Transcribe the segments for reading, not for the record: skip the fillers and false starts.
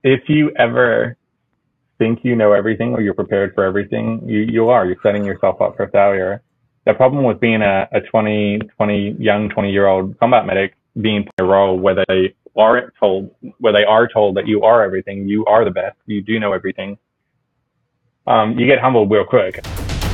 if you ever think you know everything or you're prepared for everything, you're setting yourself up for failure. The problem with being a 20-year-old combat medic being put in a role where they are told that you are everything, you are the best, you do know everything, you get humbled real quick.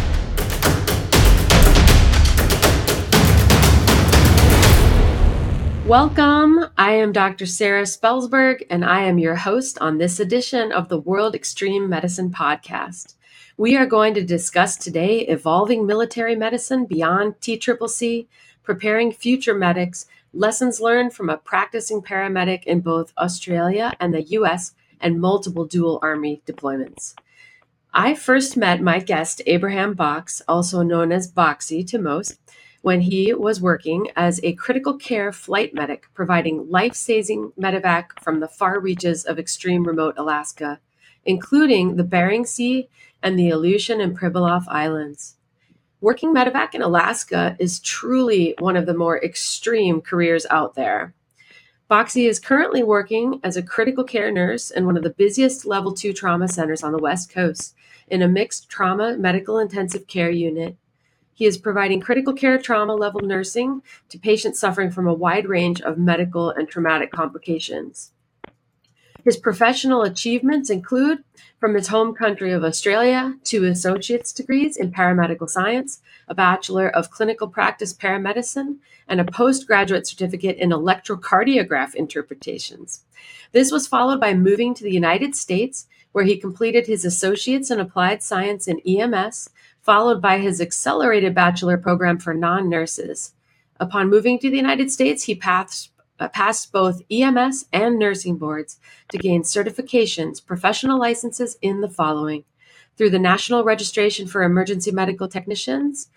Welcome. I am Dr. Sarah Spelsberg, and I am your host on this edition of the World Extreme Medicine Podcast. We are going to discuss today evolving military medicine beyond TCCC, preparing future medics, lessons learned from a practicing paramedic in both Australia and the US, and multiple dual army deployments. I first met my guest, Abraham Box, also known as Boxy to most, when he was working as a critical care flight medic, providing life-saving medevac from the far reaches of extreme remote Alaska, including the Bering Sea and the Aleutian and Pribilof Islands. Working medevac in Alaska is truly one of the more extreme careers out there. Boxy is currently working as a critical care nurse in one of the busiest level 2 trauma centers on the West Coast in a mixed trauma medical intensive care unit. He is providing critical care trauma level nursing to patients suffering from a wide range of medical and traumatic complications. His professional achievements include, from his home country of Australia, 2 associate's degrees in paramedical science, a Bachelor of Clinical Practice Paramedicine, and a postgraduate certificate in electrocardiograph interpretations. This was followed by moving to the United States, where he completed his associate's in applied science in EMS, followed by his accelerated bachelor program for non-nurses. Upon moving to the United States, he passed both EMS and nursing boards to gain certifications, professional licenses in the following: through the National Registration for Emergency Medical Technicians,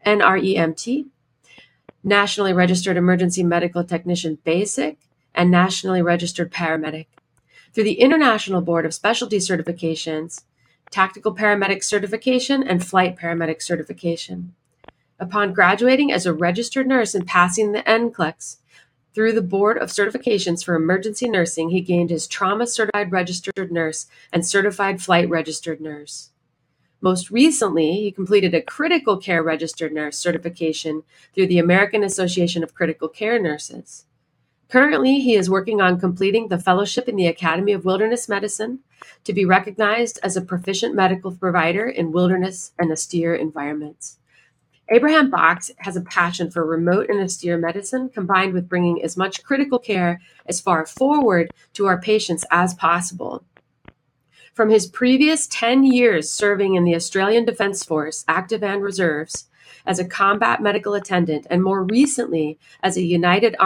NREMT, Nationally Registered Emergency Medical Technician Basic, and Nationally Registered Paramedic. Through the International Board of Specialty Certifications, Tactical Paramedic Certification, and Flight Paramedic Certification. Upon graduating as a registered nurse and passing the NCLEX, through the Board of Certifications for Emergency Nursing, he gained his Trauma Certified Registered Nurse and Certified Flight Registered Nurse. Most recently, he completed a Critical Care Registered Nurse certification through the American Association of Critical Care Nurses. Currently, he is working on completing the fellowship in the Academy of Wilderness Medicine to be recognized as a proficient medical provider in wilderness and austere environments. Abraham Box has a passion for remote and austere medicine, combined with bringing as much critical care as far forward to our patients as possible. From his previous 10 years serving in the Australian Defence Force, active and reserves, as a combat medical attendant, and more recently as a United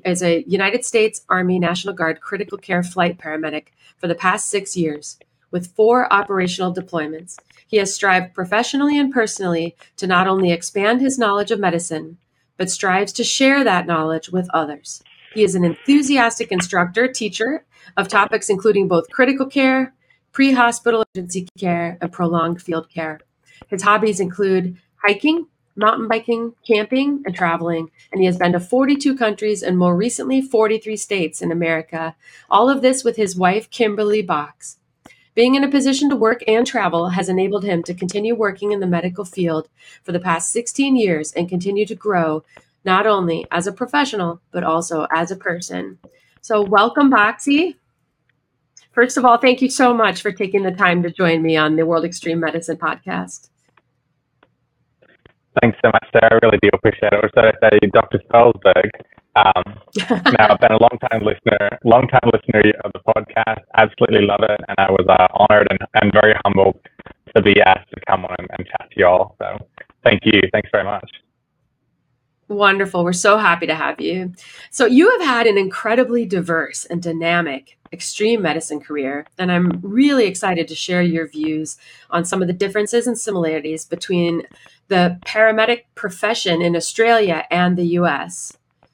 States Army National Guard critical care flight paramedic for the past 6 years, with 4 operational deployments. He has strived professionally and personally to not only expand his knowledge of medicine, but strives to share that knowledge with others. He is an enthusiastic instructor, teacher of topics including both critical care, pre-hospital emergency care, and prolonged field care. His hobbies include hiking, mountain biking, camping, and traveling, and he has been to 42 countries and more recently 43 states in America, all of this with his wife, Kimberly Box. Being in a position to work and travel has enabled him to continue working in the medical field for the past 16 years and continue to grow, not only as a professional, but also as a person. So welcome, Boxy. First of all, thank you so much for taking the time to join me on the World Extreme Medicine Podcast. Thanks so much, Sarah. I really do appreciate it. Or so I say, Dr. Spelsberg. Now, I've been a long-time listener of the podcast. Absolutely love it, and I was honored and very humbled to be asked to come on and chat to y'all. So, thank you. Thanks very much. Wonderful. We're so happy to have you. So, you have had an incredibly diverse and dynamic extreme medicine career, and I'm really excited to share your views on some of the differences and similarities between the paramedic profession in Australia and the US.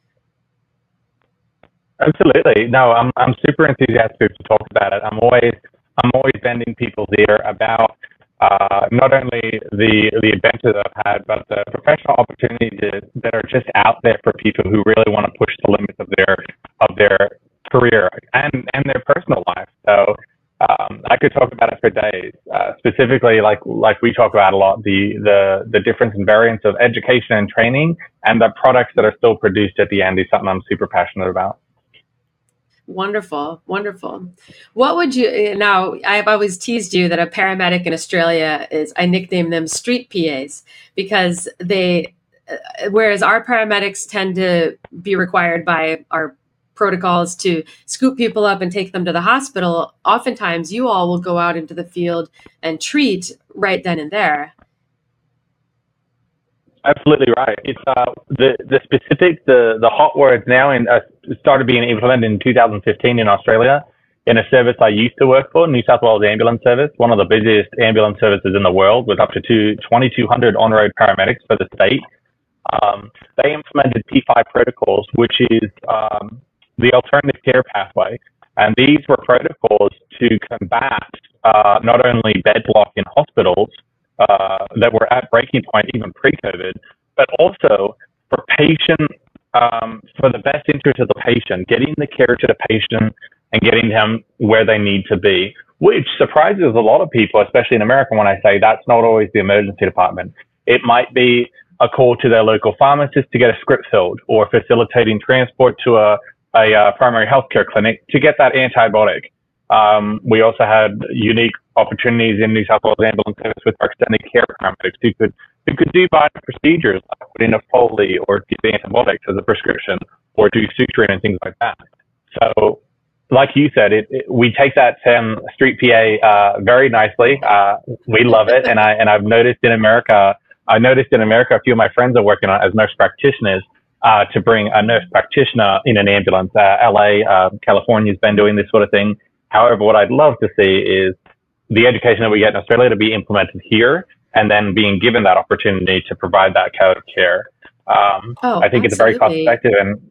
Absolutely. No, I'm super enthusiastic to talk about it. I'm always bending people's ear about not only the adventures I've had, but the professional opportunities that are just out there for people who really want to push the limits of their career and their personal life. So I could talk about it for days. Specifically, like we talk about a lot, the difference and variance of education and training, and the products that are still produced at the end is something I'm super passionate about. Wonderful, wonderful. What would you now? I've always teased you that a paramedic in Australia I nickname them street PAs because whereas our paramedics tend to be required by our protocols to scoop people up and take them to the hospital, oftentimes you all will go out into the field and treat right then and there. Absolutely right. It's the hot words now started being implemented in 2015 in Australia in a service I used to work for, New South Wales Ambulance Service, one of the busiest ambulance services in the world with up to 2,200 on-road paramedics for the state. They implemented P5 protocols, which is the alternative care pathway. And these were protocols to combat not only bed block in hospitals, that were at breaking point even pre-COVID, but also for for the best interest of the patient, getting the care to the patient and getting them where they need to be, which surprises a lot of people, especially in America, when I say that's not always the emergency department. It might be a call to their local pharmacist to get a script filled, or facilitating transport to a primary healthcare clinic to get that antibiotic. We also had unique opportunities in New South Wales Ambulance Service with our extended care paramedics who could do vital procedures like put in a Foley or give antibiotics as a prescription or do suturing and things like that. So, like you said, we take that street PA very nicely. We love it, and I've noticed in America. A few of my friends are working on it as nurse practitioners. To bring a nurse practitioner in an ambulance. LA, California's been doing this sort of thing. However, what I'd love to see is the education that we get in Australia to be implemented here and then being given that opportunity to provide that kind of care. I think it's very cost effective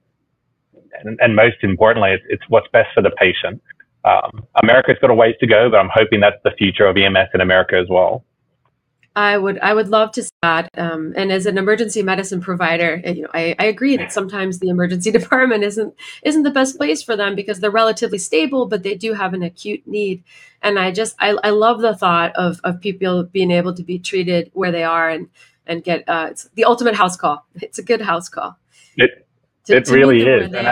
and most importantly, it's what's best for the patient. America's got a ways to go, but I'm hoping that's the future of EMS in America as well. I would love to see that. And as an emergency medicine provider, I agree that sometimes the emergency department isn't the best place for them because they're relatively stable, but they do have an acute need. And I love the thought of people being able to be treated where they are and get it's the ultimate house call. It's a good house call. It really is, and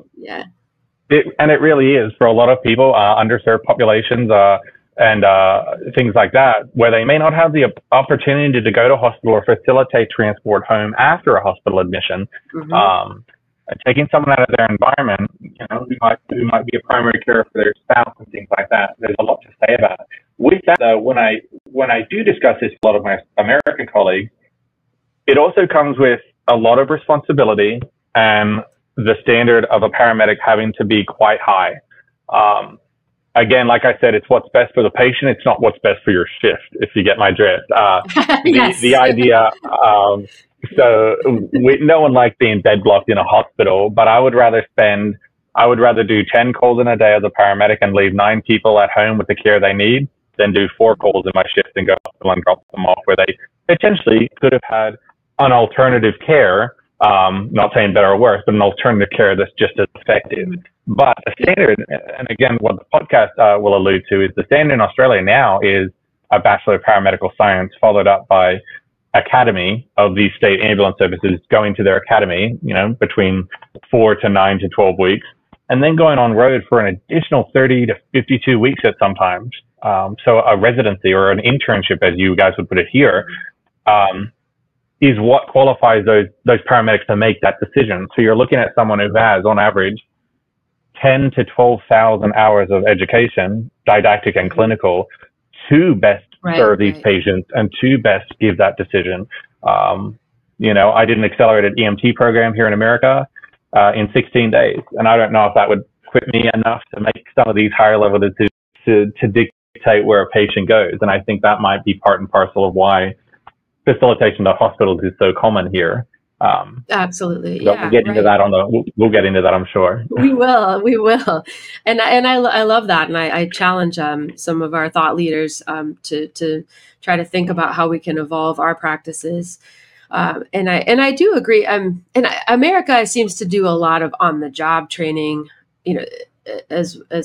it really is for a lot of people, underserved populations. And things like that, where they may not have the opportunity to go to hospital or facilitate transport home after a hospital admission. Mm-hmm. Taking someone out of their environment, who might be a primary care for their spouse and things like that. There's a lot to say about it. With that, though, when I do discuss this with a lot of my American colleagues, it also comes with a lot of responsibility and the standard of a paramedic having to be quite high. Again, like I said, it's what's best for the patient. It's not what's best for your shift, if you get my drift. Yes. The idea, no one likes being bed blocked in a hospital, but I would rather do 10 calls in a day as a paramedic and leave 9 people at home with the care they need than do 4 calls in my shift and go to the hospital and drop them off where they potentially could have had an alternative care. Not saying better or worse, but an alternative care that's just as effective. But the standard, and again, what the podcast will allude to, is the standard in Australia now is a Bachelor of Paramedical Science followed up by academy of these state ambulance services going to their academy, between 4 to 9 to 12 weeks, and then going on road for an additional 30 to 52 weeks at sometimes. So a residency or an internship, as you guys would put it here, is what qualifies those paramedics to make that decision. So you're looking at someone who has, on average, 10 to 12,000 hours of education, didactic and clinical, to best serve these patients and to best give that decision. I did an accelerated EMT program here in America in 16 days, and I don't know if that would equip me enough to make some of these higher level decisions to dictate where a patient goes. And I think that might be part and parcel of why facilitation to hospitals is so common here. Absolutely. Yeah. We'll get into that we'll get into that, I'm sure. We will. And I love that. And I challenge some of our thought leaders to try to think about how we can evolve our practices. And I do agree. And America seems to do a lot of on the job training, as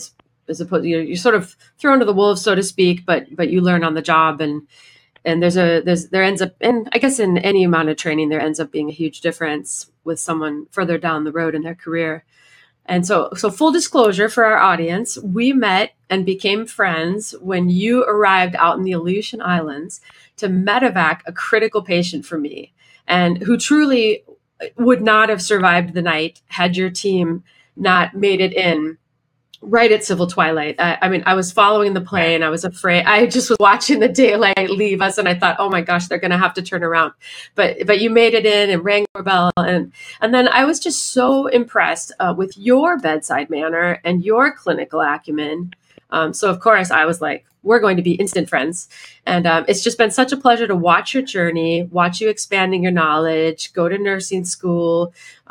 as opposed, you're sort of thrown to the wolves, so to speak, but you learn on the job, and there ends up, and I guess in any amount of training, there ends up being a huge difference with someone further down the road in their career. And so full disclosure for our audience, we met and became friends when you arrived out in the Aleutian Islands to medevac a critical patient for me, and who truly would not have survived the night had your team not made it in right at civil twilight. I mean, I was following the plane. I was afraid. I just was watching the daylight leave us, and I thought, oh my gosh, they're going to have to turn around. But you made it in and rang the bell, and then I was just so impressed with your bedside manner and your clinical acumen. So of course, I was like, we're going to be instant friends. And it's just been such a pleasure to watch your journey, watch you expanding your knowledge, go to nursing school.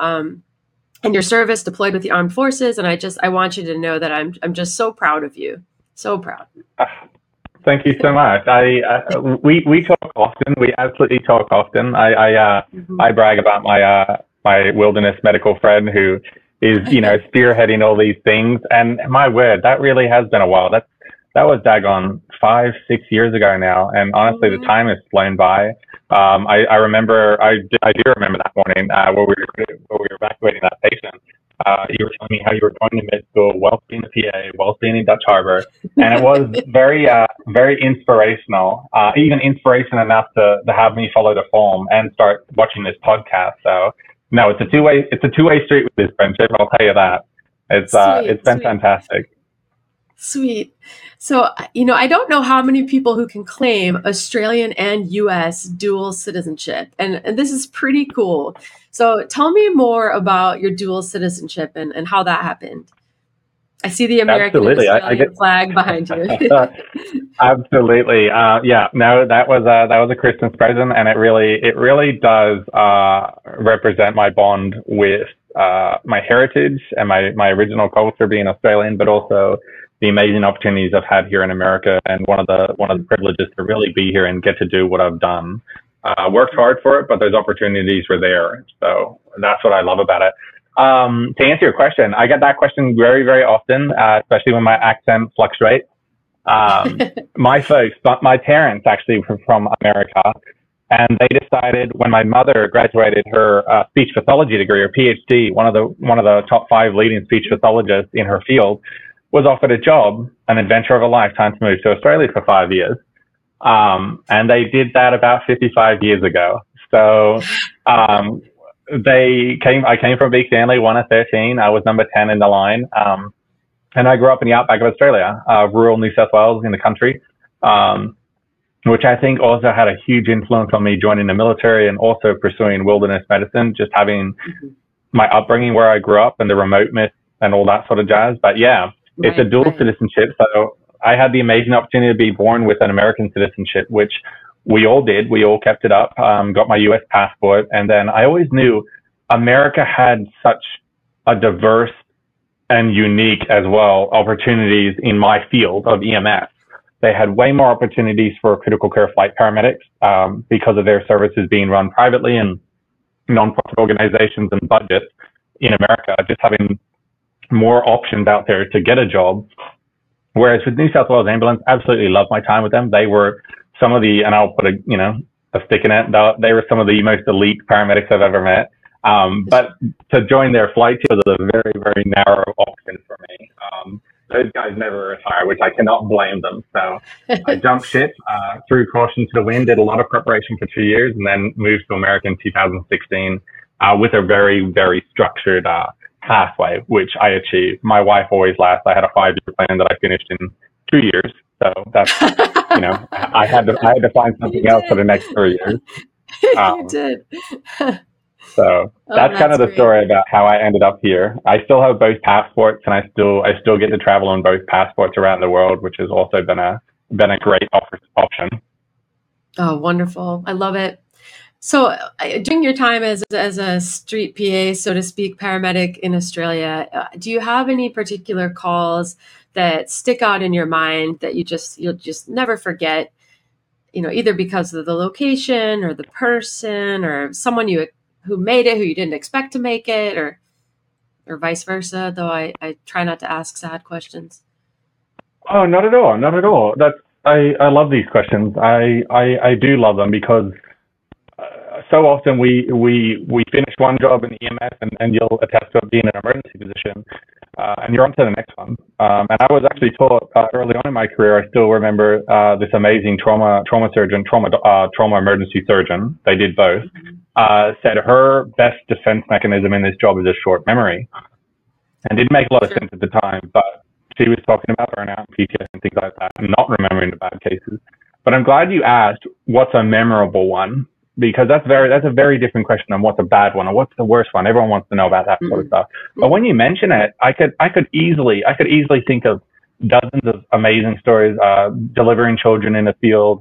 And your service deployed with the armed forces. And I want you to know that I'm just so proud of you. So proud. Thank you so much. We talk often. We absolutely talk often. I brag about my wilderness medical friend who is, spearheading all these things. And my word, that really has been a while. That was daggone 5-6 years ago now. And honestly, the time has flown by. I remember, I do remember that morning where we were evacuating that patient. You were telling me how you were going to med school whilst being a PA, whilst being in Dutch Harbor, and it was very, very inspirational. Even inspiration enough to have me follow the form and start watching this podcast. So no, it's a two-way street with this friendship. I'll tell you that. It's been fantastic. Sweet. So, I don't know how many people who can claim Australian and US dual citizenship. And this is pretty cool. So tell me more about your dual citizenship and how that happened. I see the American and Australian flag behind you. Absolutely. No, that was a Christmas present, and it really does represent my bond with my heritage and my original culture being Australian, but also the amazing opportunities I've had here in America, and one of the privileges to really be here and get to do what I've done. Worked hard for it, but those opportunities were there. So that's what I love about it. To answer your question, I get that question very, very often, especially when my accent fluctuates. My parents actually were from America, and they decided when my mother graduated her speech pathology degree, or PhD, one of the top 5 leading speech pathologists in her field, was offered a job, an adventure of a lifetime, to move to Australia for 5 years. And they did that about 55 years ago. So, I came from a big family, 1 of 13. I was number 10 in the line. And I grew up in the outback of Australia, rural New South Wales in the country, which I think also had a huge influence on me joining the military and also pursuing wilderness medicine, just having my upbringing where I grew up and the remoteness and all that sort of jazz. But yeah, it's a dual citizenship. So I had the amazing opportunity to be born with an American citizenship, which we all did. We all kept it up, got my U.S. passport. And then I always knew America had such a diverse and unique as well opportunities in my field of EMS. They had way more opportunities for critical care flight paramedics because of their services being run privately and non-profit organizations and budgets in America, just having more options out there to get a job. Whereas with New South Wales Ambulance, absolutely loved my time with them. They were some of the, and I'll put a stick in it, they were some of the most elite paramedics I've ever met. But to join their flight team was a very, very narrow option for me. Those guys never retire, which I cannot blame them. So I jumped ship, threw caution to the wind, did a lot of preparation for 2 years, and then moved to America in 2016 with a very, very structured pathway, which I achieved. My wife always laughs. I had a 5-year plan that I finished in 2 years. So that's, I had to find something else for the next 3 years. You did. So that's kind of the story about how I ended up here. I still have both passports, and I still get to travel on both passports around the world, which has also been a great option. Oh, wonderful. I love it. So during your time as a street PA, so to speak, paramedic in Australia, do you have any particular calls that stick out in your mind that you'll just never forget, either because of the location or the person or someone who made it, who you didn't expect to make it, or vice versa, though I try not to ask sad questions. Oh, not at all. Not at all. I love these questions. I do love them because so often we finish one job in the EMS and you'll attest to it being an emergency position, and you're on to the next one. And I was actually taught early on in my career. I still remember this amazing trauma surgeon, trauma emergency surgeon. They did both. Said her best defense mechanism in this job is a short memory, and didn't make a lot of sense at the time, but she was talking about burnout and PTSD and things like that, and not remembering the bad cases. But I'm glad you asked what's a memorable one, because that's a very different question than what's a bad one or what's the worst one. Everyone wants to know about that sort of stuff. But when you mention it, I could easily think of dozens of amazing stories, delivering children in the field,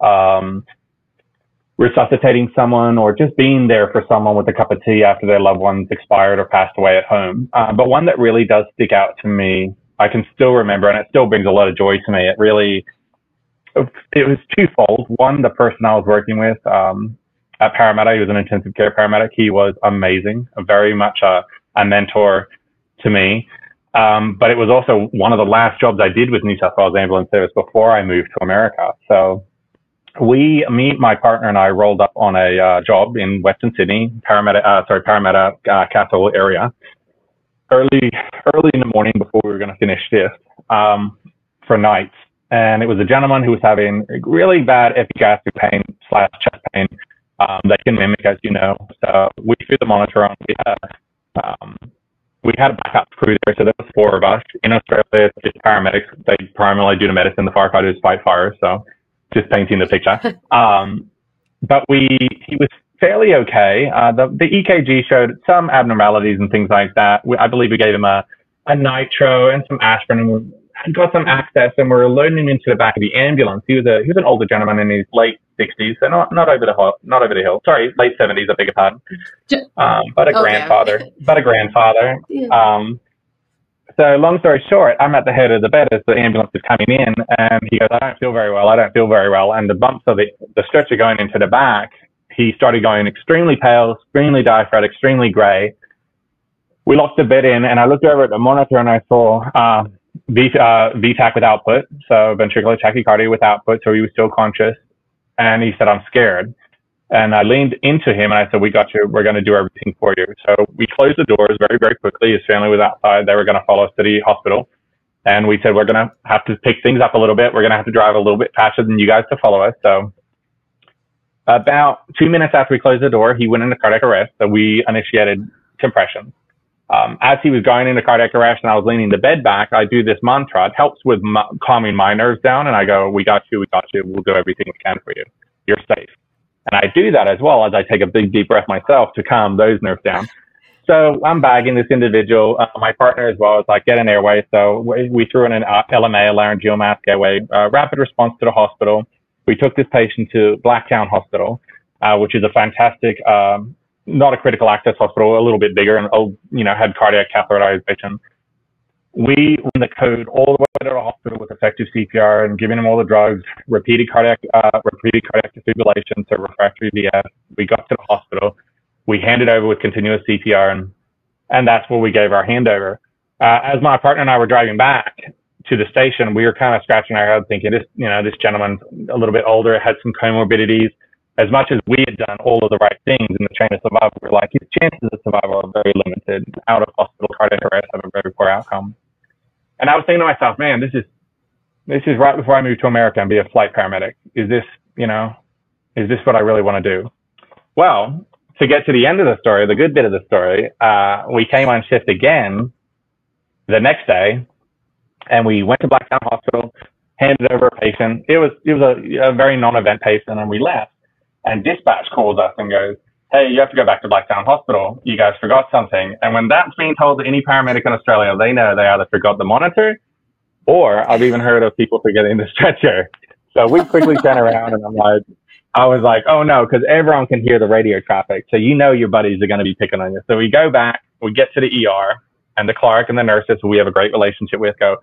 resuscitating someone, or just being there for someone with a cup of tea after their loved ones expired or passed away at home. But one that really does stick out to me, I can still remember, and it still brings a lot of joy to me. It was twofold. One, the person I was working with at Parramatta, he was an intensive care paramedic. He was amazing, very much a mentor to me. But it was also one of the last jobs I did with New South Wales Ambulance Service before I moved to America. So my partner and I rolled up on a job in Western Sydney, Parramatta Castle area, early in the morning before we were going to finish shift for nights. And it was a gentleman who was having really bad epigastric pain / chest pain. They can mimic, as you know. So we threw the monitor on. We had a backup crew there, so there was 4 of us. In Australia, it's just paramedics. They primarily do the medicine. The firefighters fight fires. So just painting the picture. But he was fairly okay. The EKG showed some abnormalities and things like that. I believe we gave him a nitro and some aspirin and got some access, and we were loading him into the back of the ambulance. He was an older gentleman in his late 60s, so not over the hill. Sorry, late 70s, I beg your pardon. But a grandfather. Yeah. So long story short, I'm at the head of the bed as the ambulance is coming in, and he goes, I don't feel very well. And the bumps of the stretcher going into the back, he started going extremely pale, extremely diaphoretic, extremely gray. We locked the bed in, and I looked over at the monitor and I saw VTAC with output, so ventricular tachycardia with output, so he was still conscious. And he said, I'm scared. And I leaned into him and I said, we got you. We're going to do everything for you. So we closed the doors very, very quickly. His family was outside. They were going to follow us to the hospital. And we said, we're going to have to pick things up a little bit. We're going to have to drive a little bit faster than you guys to follow us. So about 2 minutes after we closed the door, he went into cardiac arrest. So we initiated compression. As he was going into cardiac arrest and I was leaning the bed back, I do this mantra. It helps with calming my nerves down. And I go, we got you. We'll do everything we can for you. You're safe. And I do that as well as I take a big deep breath myself to calm those nerves down. So I'm bagging this individual. My partner as well is like, get an airway. So we threw in an LMA, a laryngeal mask airway, rapid response to the hospital. We took this patient to Blacktown Hospital, which is a fantastic, not a critical access hospital, a little bit bigger and, had cardiac catheterization. We run the code all the way to the hospital with effective CPR and giving him all the drugs, repeated cardiac defibrillation, so refractory VF. We got to the hospital. We handed over with continuous CPR, and that's where we gave our handover. As my partner and I were driving back to the station, we were kind of scratching our head thinking, this gentleman's a little bit older, had some comorbidities. As much as we had done all of the right things in the chain of survival, we're like, his chances of survival are very limited. Out of hospital cardiac arrest have a very poor outcome. And I was thinking to myself, man, this is right before I move to America and be a flight paramedic. Is this what I really want to do? Well, to get to the end of the story, the good bit of the story, we came on shift again the next day, and we went to Blacktown Hospital, handed over a patient. It was a very non-event patient, and we left. And dispatch calls us and goes, hey, you have to go back to Blacktown Hospital. You guys forgot something. And when that's being told to any paramedic in Australia, they know they either forgot the monitor, or I've even heard of people forgetting the stretcher. So we quickly turn around, and I was like, oh no, because everyone can hear the radio traffic. So your buddies are going to be picking on you. So we go back, we get to the ER, and the Clark and the nurses, who we have a great relationship with, go,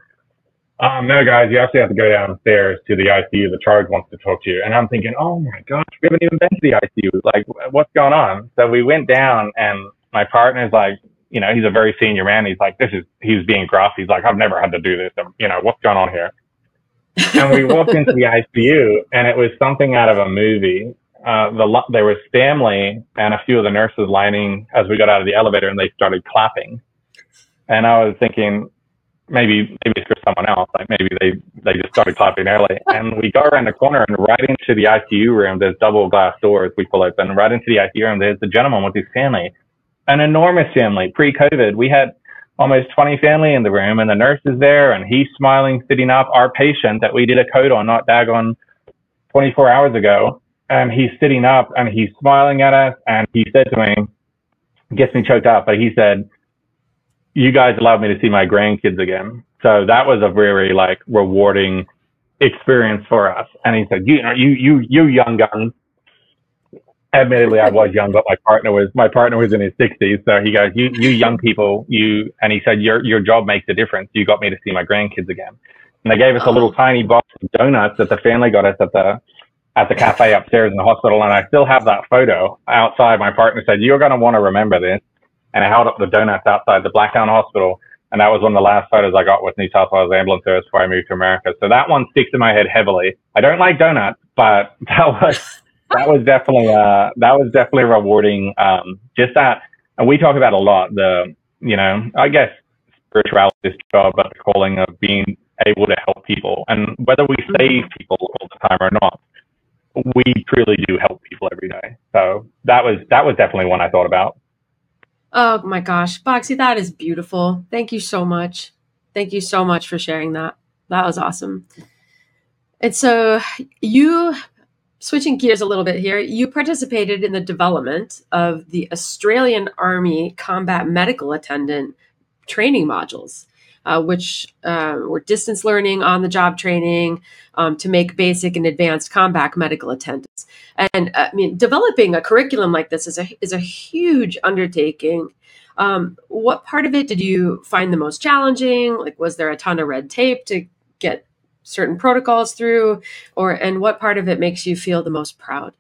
no, guys, you actually have to go downstairs to the ICU. The charge wants to talk to you. And I'm thinking, oh my gosh, we haven't even been to the ICU. Like, what's going on? So we went down, and my partner's like, he's a very senior man. He's like, he's being gruff. He's like, I've never had to do this. What's going on here? And we walked into the ICU, and it was something out of a movie. There was family and a few of the nurses lining as we got out of the elevator, and they started clapping. And I was thinking, maybe it's for someone else. Like maybe they just started clapping early. And we go around the corner, and right into the ICU room, there's double glass doors we pull open. Right into the ICU room, there's the gentleman with his family, an enormous family. Pre-COVID, we had almost 20 family in the room, and the nurse is there, and he's smiling, sitting up. Our patient that we did a code on, not daggone 24 hours ago, and he's sitting up, and he's smiling at us, and he said to me, gets me choked up, but he said, "You guys allowed me to see my grandkids again." So that was a very rewarding experience for us. And he said, "You young guns." Admittedly, I was young, but my partner was in his 60s. So he goes, you young people, and he said, your job makes a difference. You got me to see my grandkids again. And they gave us a little tiny box of donuts that the family got us at the cafe upstairs in the hospital. And I still have that photo outside. My partner said, "You're going to want to remember this." And I held up the donuts outside the Blacktown Hospital. And that was one of the last photos I got with New South Wales Ambulance Service before I moved to America. So that one sticks in my head heavily. I don't like donuts, but that was definitely rewarding. Just that, and we talk about a lot, I guess spirituality is job, but the calling of being able to help people. And whether we save people all the time or not, we truly do help people every day. So that was definitely one I thought about. Oh my gosh, Boxy, that is beautiful. Thank you so much. Thank you so much for sharing that. That was awesome. And so switching gears a little bit here, you participated in the development of the Australian Army Combat Medical Attendant training modules, which were distance learning, on-the-job training to make basic and advanced combat medical attendants. And developing a curriculum like this is a huge undertaking. What part of it did you find the most challenging? Was there a ton of red tape to get certain protocols through, and what part of it makes you feel the most proud?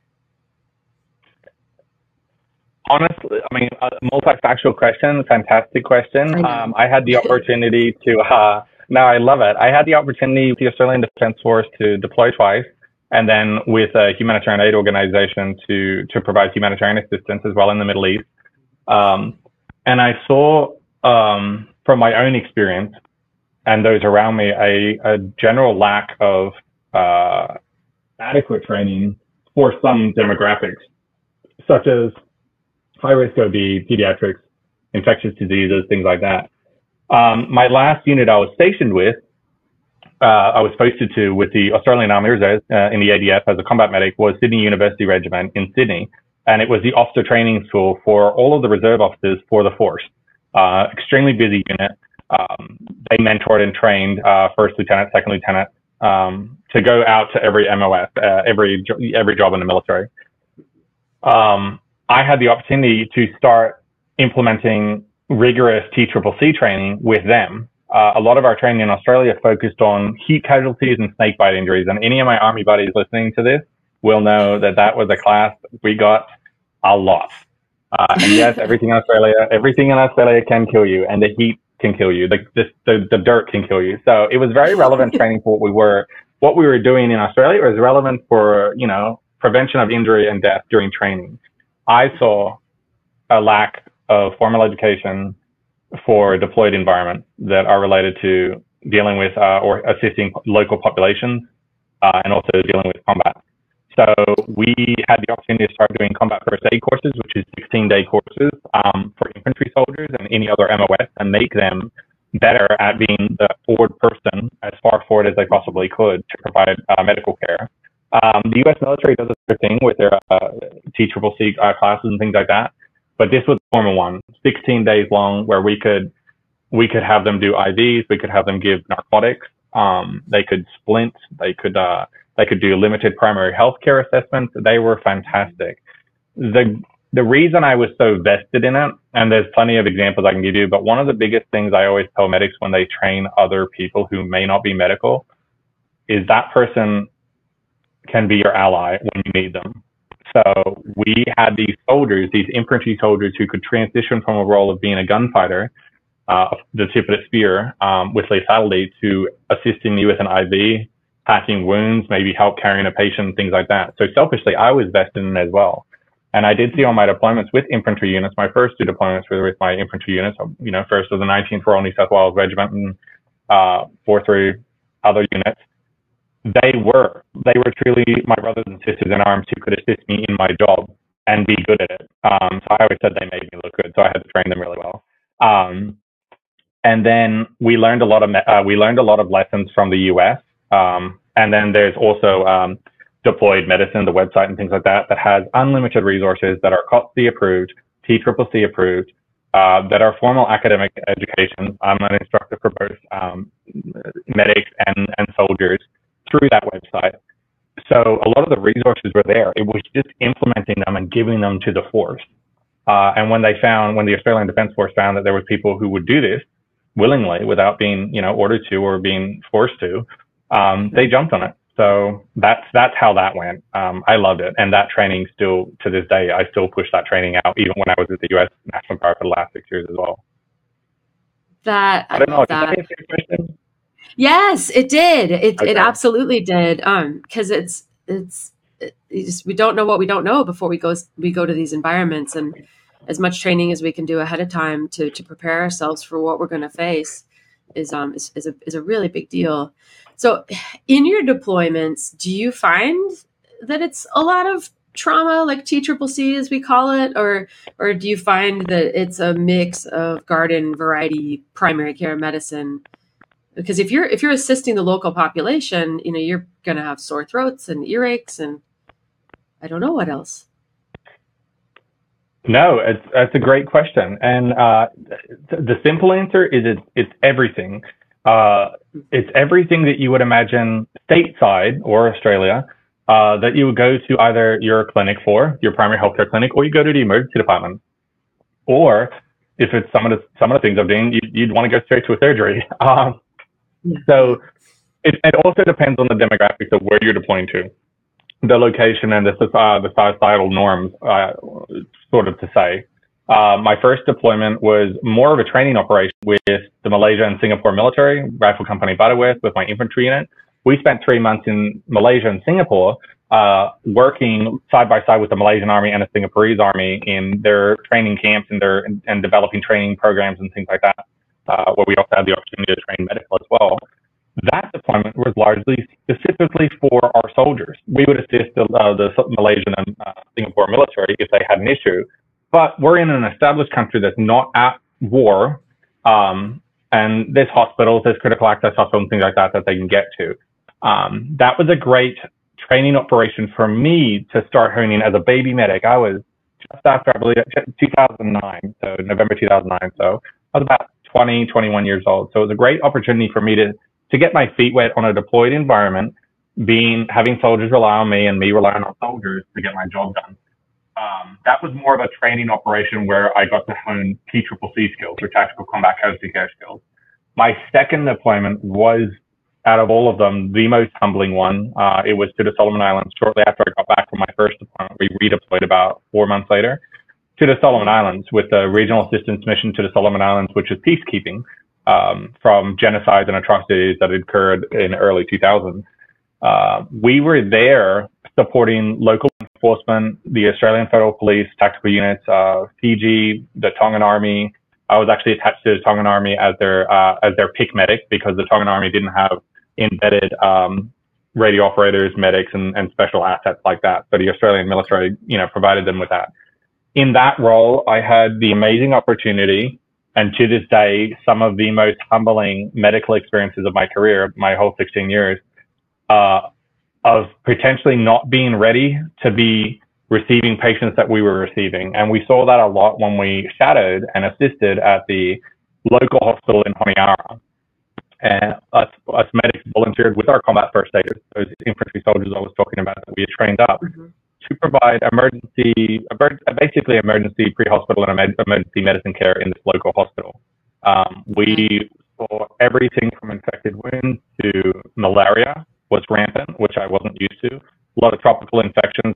Honestly, multifactorial question, fantastic question. I had the opportunity to, now I love it. I had the opportunity with the Australian Defence Force to deploy twice, and then with a humanitarian aid organization to provide humanitarian assistance as well in the Middle East. And I saw, from my own experience and those around me, a general lack of adequate training for some demographics, such as high-risk OB, pediatrics, infectious diseases, things like that. My last unit I was stationed with, I was posted to with the Australian Army Reserves in the ADF as a combat medic, was Sydney University Regiment in Sydney. And it was the officer training school for all of the reserve officers for the force. Extremely busy unit. They mentored and trained first lieutenant, second lieutenant to go out to every MOS, every job in the military. I had the opportunity to start implementing rigorous TCCC training with them. A lot of our training in Australia focused on heat casualties and snakebite injuries. And any of my Army buddies listening to this will know that was a class we got a lot. And yes, everything in Australia can kill you, and the heat can kill you. The dirt can kill you. So it was very relevant training for what we were doing in Australia. It was relevant for, prevention of injury and death during training. I saw a lack of formal education for deployed environments that are related to dealing with or assisting local populations and also dealing with combat. So we had the opportunity to start doing combat first aid courses, which is 16-day courses for infantry soldiers and any other MOS, and make them better at being the forward person as far forward as they possibly could to provide medical care. The U.S. military does a thing with their TCCC classes and things like that, but this was a formal one, 16 days long, where we could have them do IVs, we could have them give narcotics, they could splint, they could do limited primary health care assessments. They were fantastic. The reason I was so vested in it, and there's plenty of examples I can give you, but one of the biggest things I always tell medics when they train other people who may not be medical is that person can be your ally when you need them. So we had these soldiers, these infantry soldiers who could transition from a role of being a gunfighter, the tip of the spear, with lethality, to assisting me with an IV, patching wounds, maybe help carrying a patient, things like that. So selfishly, I was vested in it as well. And I did see on my deployments with infantry units, my first 2 deployments were with my infantry units. First was the 19th Royal New South Wales Regiment and 4 other units. They were truly my brothers and sisters in arms who could assist me in my job and be good at it. So I always said they made me look good, so I had to train them really well. And then we learned a lot of lessons from the US. And then there's also Deployed Medicine, the website and things like that has unlimited resources that are COTC approved, TCCC approved, that are formal academic education. I'm an instructor for both medics and soldiers through that website. So a lot of the resources were there. It was just implementing them and giving them to the force. And when the Australian Defence Force found that there were people who would do this willingly without being, ordered to or being forced to, they jumped on it. So that's how that went. I loved it. And that training still, to this day, I still push that training out, even when I was with the U.S. National Guard for the last 6 years as well. I don't know. Did that answer your question? Yes, it did. It absolutely did. Because we don't know what we don't know before we go to these environments, and as much training as we can do ahead of time to prepare ourselves for what we're going to face is a really big deal. So in your deployments, do you find that it's a lot of trauma, like TCCC as we call it, or do you find that it's a mix of garden variety primary care medicine? Because if you're assisting the local population, you're going to have sore throats and earaches and I don't know what else. No, that's a great question. And the simple answer is it's everything. It's everything that you would imagine stateside or Australia that you would go to either your clinic for, your primary healthcare clinic, or you go to the emergency department. Or if it's some of the things I'm doing, you'd want to go straight to a surgery. So it also depends on the demographics of where you're deploying to, the location and the societal norms, sort of to say. My first deployment was more of a training operation with the Malaysia and Singapore military, Rifle Company Butterworth, with my infantry unit. We spent 3 months in Malaysia and Singapore, working side by side with the Malaysian Army and the Singaporeese Army in their training camps and developing training programs and things like that, where we also had the opportunity to train medical as well. That deployment was largely specifically for our soldiers. We would assist the Malaysian and Singapore military if they had an issue. But we're in an established country that's not at war, and there's hospitals, there's critical access hospitals and things like that they can get to. That was a great training operation for me to start honing as a baby medic. I was just after, I believe, 2009, so November 2009. So I was about 20, 21 years old. So it was a great opportunity for me to get my feet wet on a deployed environment, having soldiers rely on me and me relying on soldiers to get my job done. That was more of a training operation where I got to hone TCCC skills, or tactical combat casualty care skills. My second deployment was, out of all of them, the most humbling one. It was to the Solomon Islands. Shortly after I got back from my first deployment, we redeployed about 4 months later to the Solomon Islands with the regional assistance mission to the Solomon Islands, which is peacekeeping from genocides and atrocities that had occurred in early 2000s. We were there supporting local enforcement, the Australian Federal Police, tactical units, Fiji, the Tongan Army. I was actually attached to the Tongan Army as their PIC medic, because the Tongan Army didn't have embedded radio operators, medics, and special assets like that. So the Australian military, provided them with that. In that role, I had the amazing opportunity, and to this day, some of the most humbling medical experiences of my career, my whole 16 years, of potentially not being ready to be receiving patients that we were receiving. And we saw that a lot when we shadowed and assisted at the local hospital in Honiara. And us medics volunteered with our combat first aiders, those infantry soldiers I was talking about that we had trained up, to provide basically emergency pre-hospital and emergency medicine care in this local hospital. We saw everything from infected wounds to malaria was rampant, which I wasn't used to. A lot of tropical infections,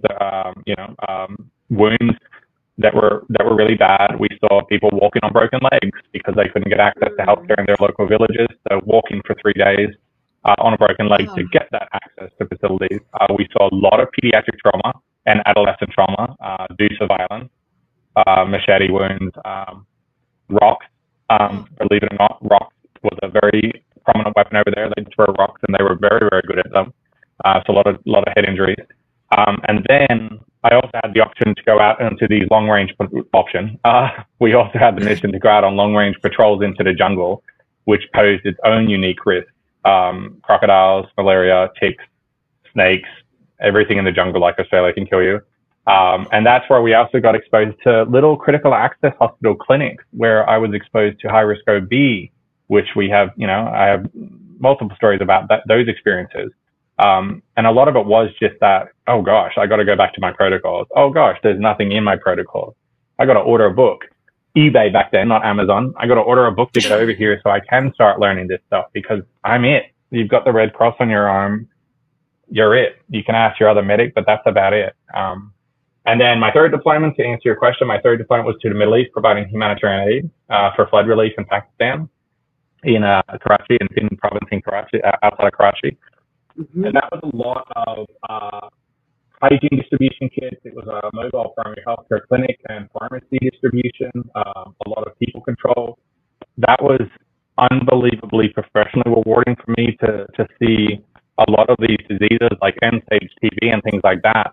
wounds that were really bad. We saw people walking on broken legs because they couldn't get access to healthcare in their local villages. So walking for 3 days, on a broken leg to get that access to facilities. We saw a lot of pediatric trauma and adolescent trauma due to violence, machete wounds, rocks. Believe it or not, rocks was a very prominent weapon over there. They'd throw rocks, and they were very, very good at them. So a lot of head injuries. And then I also had the option to go out into the long-range option. We also had the mission to go out on long-range patrols into the jungle, which posed its own unique risk. Crocodiles, malaria, ticks, snakes, everything in the jungle like Australia can kill you. And that's where we also got exposed to little critical access hospital clinics where I was exposed to high-risk OB, which we have, I have multiple stories about those experiences. And a lot of it was just that, oh gosh, I got to go back to my protocols. Oh gosh, there's nothing in my protocols. I got to order a book. eBay back then, not Amazon. I got to order a book to get over here so I can start learning this stuff because I'm it. You've got the Red Cross on your arm. You're it. You can ask your other medic, but that's about it. And then my third deployment, to answer your question, my third deployment was to the Middle East, providing humanitarian aid for flood relief in Pakistan, in Karachi, in Sindh province in Karachi, outside of Karachi. Mm-hmm. And that was a lot of hygiene distribution kits. It was a mobile primary healthcare clinic and pharmacy distribution, a lot of people control. That was unbelievably professionally rewarding for me to see a lot of these diseases like end-stage TB and things like that,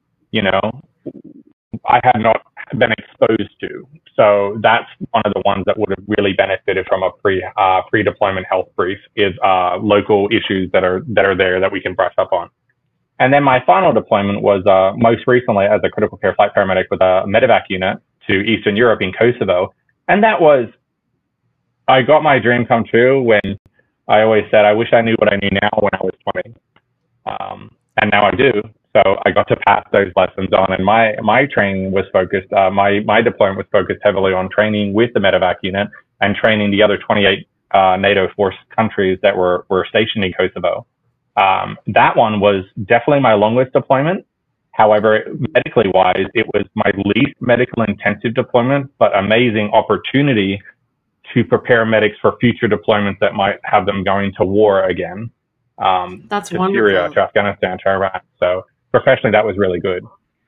I had not been exposed to. So that's one of the ones that would have really benefited from a pre-deployment health brief is local issues that are there that we can brush up on. And then my final deployment was most recently as a critical care flight paramedic with a medevac unit to Eastern Europe in Kosovo. And that was, I got my dream come true when I always said, I wish I knew what I knew now when I was 20. And now I do. So I got to pass those lessons on, and my training was focused. My deployment was focused heavily on training with the medevac unit and training the other 28 NATO force countries that were stationed in Kosovo. That one was definitely my longest deployment. However, medically wise, it was my least medical intensive deployment, but amazing opportunity to prepare medics for future deployments that might have them going to war again. That's to wonderful. Syria, to Afghanistan, to Iraq. So professionally, that was really good.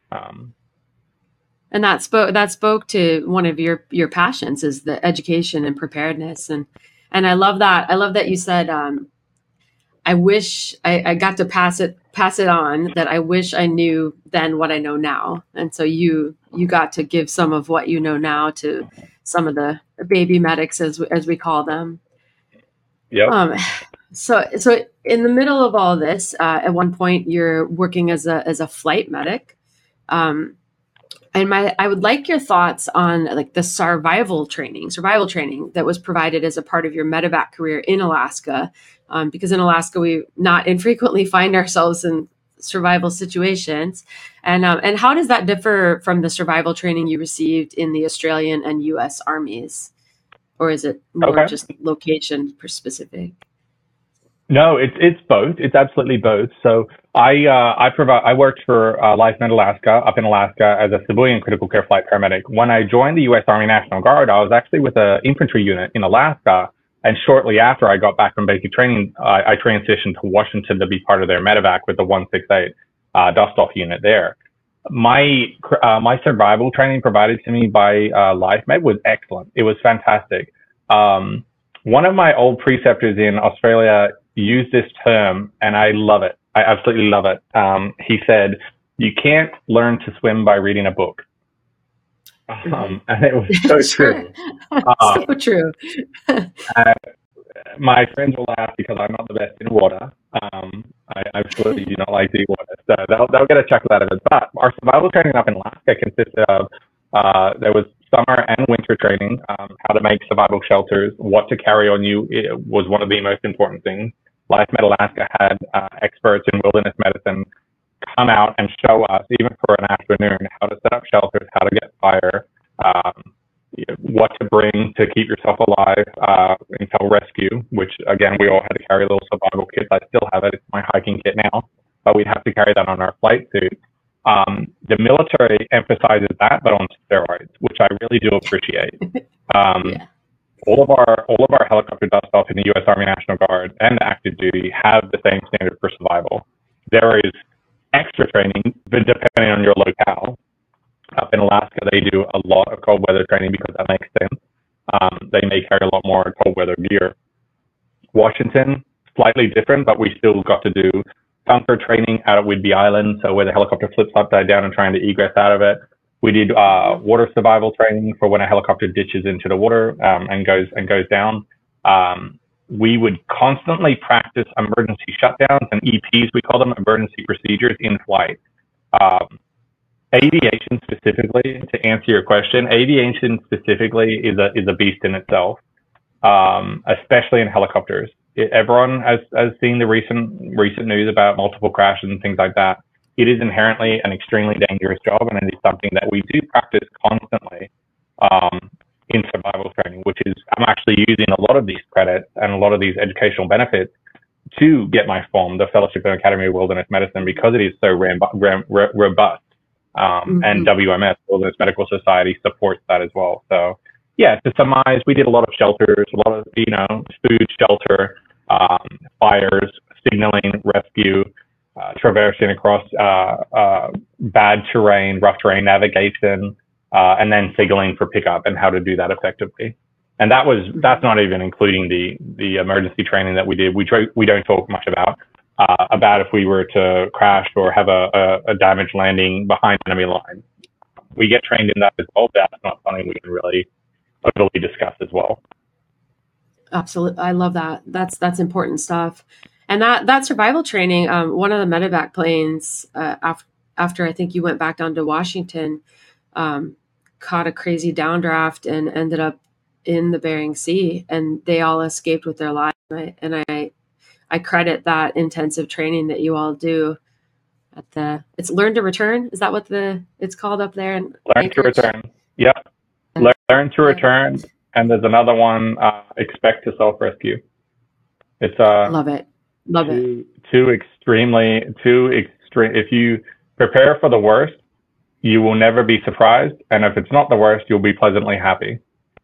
And that spoke to one of your passions, is the education and preparedness. And I love that. I love that you said, I wish I got to pass it on, that I wish I knew then what I know now. And so you got to give some of what you know now to some of the baby medics, as we call them. Yep. So in the middle of all this, at one point you're working as a flight medic. And I would like your thoughts on like the survival training that was provided as a part of your medevac career in Alaska. Because in Alaska, we not infrequently find ourselves in survival situations. And how does that differ from the survival training you received in the Australian and US armies? Or is it more just location specific? No, it's both. It's absolutely both. So I worked for LifeMed Alaska up in Alaska as a civilian critical care flight paramedic. When I joined the U.S. Army National Guard, I was actually with an infantry unit in Alaska. And shortly after I got back from basic training, I transitioned to Washington to be part of their medevac with the 168 dust-off unit there. My survival training provided to me by LifeMed was excellent. It was fantastic. One of my old preceptors in Australia used this term, and I love it. I absolutely love it. He said, "You can't learn to swim by reading a book." And it was so true. So true. My friends will laugh because I'm not the best in water. I absolutely do not like the water, so they'll get a chuckle out of it. But our survival training up in Alaska consisted of there was summer and winter training, how to make survival shelters, what to carry on you. It was one of the most important things. LifeMed Alaska had experts in wilderness medicine come out and show us, even for an afternoon, how to set up shelters, how to get fire, what to bring to keep yourself alive until rescue, which, again, we all had to carry little survival kits. I still have it. It's my hiking kit now, but we'd have to carry that on our flight suit. The military emphasizes that, but on steroids, which I really do appreciate. Yeah. all of our helicopter dust off in the U.S. Army National Guard and active duty have the same standard for survival. There is extra training depending on your locale. Up in Alaska, they do a lot of cold weather training because that makes sense. They may carry a lot more cold weather gear. Washington, slightly different, but we still got to do bunker training out at Whidbey Island, so where the helicopter flips upside down and trying to egress out of it. We did water survival training for when a helicopter ditches into the water and goes down. We would constantly practice emergency shutdowns and EPs, we call them, emergency procedures in flight. Aviation specifically, to answer your question, aviation specifically is a beast in itself, especially in helicopters. Everyone has seen the recent news about multiple crashes and things like that. It is inherently an extremely dangerous job, and it is something that we do practice constantly in survival training, which is I'm actually using a lot of these credits and a lot of these educational benefits to get my FOM, the Fellowship and Academy of Wilderness Medicine, because it is so robust. And WMS, Wilderness Medical Society, supports that as well. So, yeah, to summarize, we did a lot of shelters, a lot of, food, shelter, fires, signaling, rescue, traversing across bad terrain, rough terrain navigation, and then signaling for pickup and how to do that effectively. And that's not even including the emergency training that we did. We don't talk much about if we were to crash or have a damaged landing behind enemy lines. We get trained in that as well. That's not something we can really overly discuss as well. Absolutely. I love that. That's important stuff. And that survival training, one of the medevac planes, after I think you went back down to Washington, caught a crazy downdraft and ended up in the Bering Sea, and they all escaped with their lives. Right? And I credit that intensive training that you all do at it's Learn to Return. Is that what it's called up there? Learn Anchorage? To Return. Yep. Learn to Return. And there's another one, Expect to Self-Rescue. It's love it. Too extreme. If you prepare for the worst, you will never be surprised. And if it's not the worst, you'll be pleasantly happy.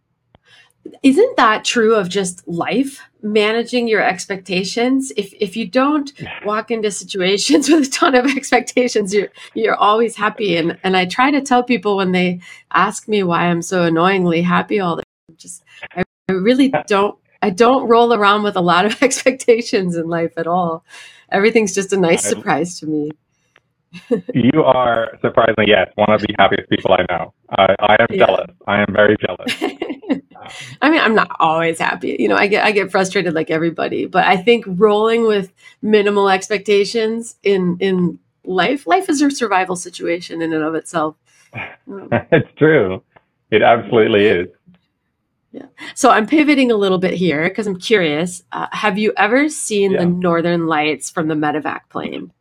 Isn't that true of just life, managing your expectations? If you don't walk into situations with a ton of expectations, you're always happy. And I try to tell people when they ask me why I'm so annoyingly happy all the time, I really don't. I don't roll around with a lot of expectations in life at all. Everything's just a nice surprise to me. You are surprisingly, yes, one of the happiest people I know. I am jealous. I am very jealous. I mean, I'm not always happy. I get frustrated like everybody, but I think rolling with minimal expectations in life is a survival situation in and of itself. It's true. It absolutely is. Yeah. So I'm pivoting a little bit here because I'm curious. Have you ever seen the Northern Lights from the medevac plane?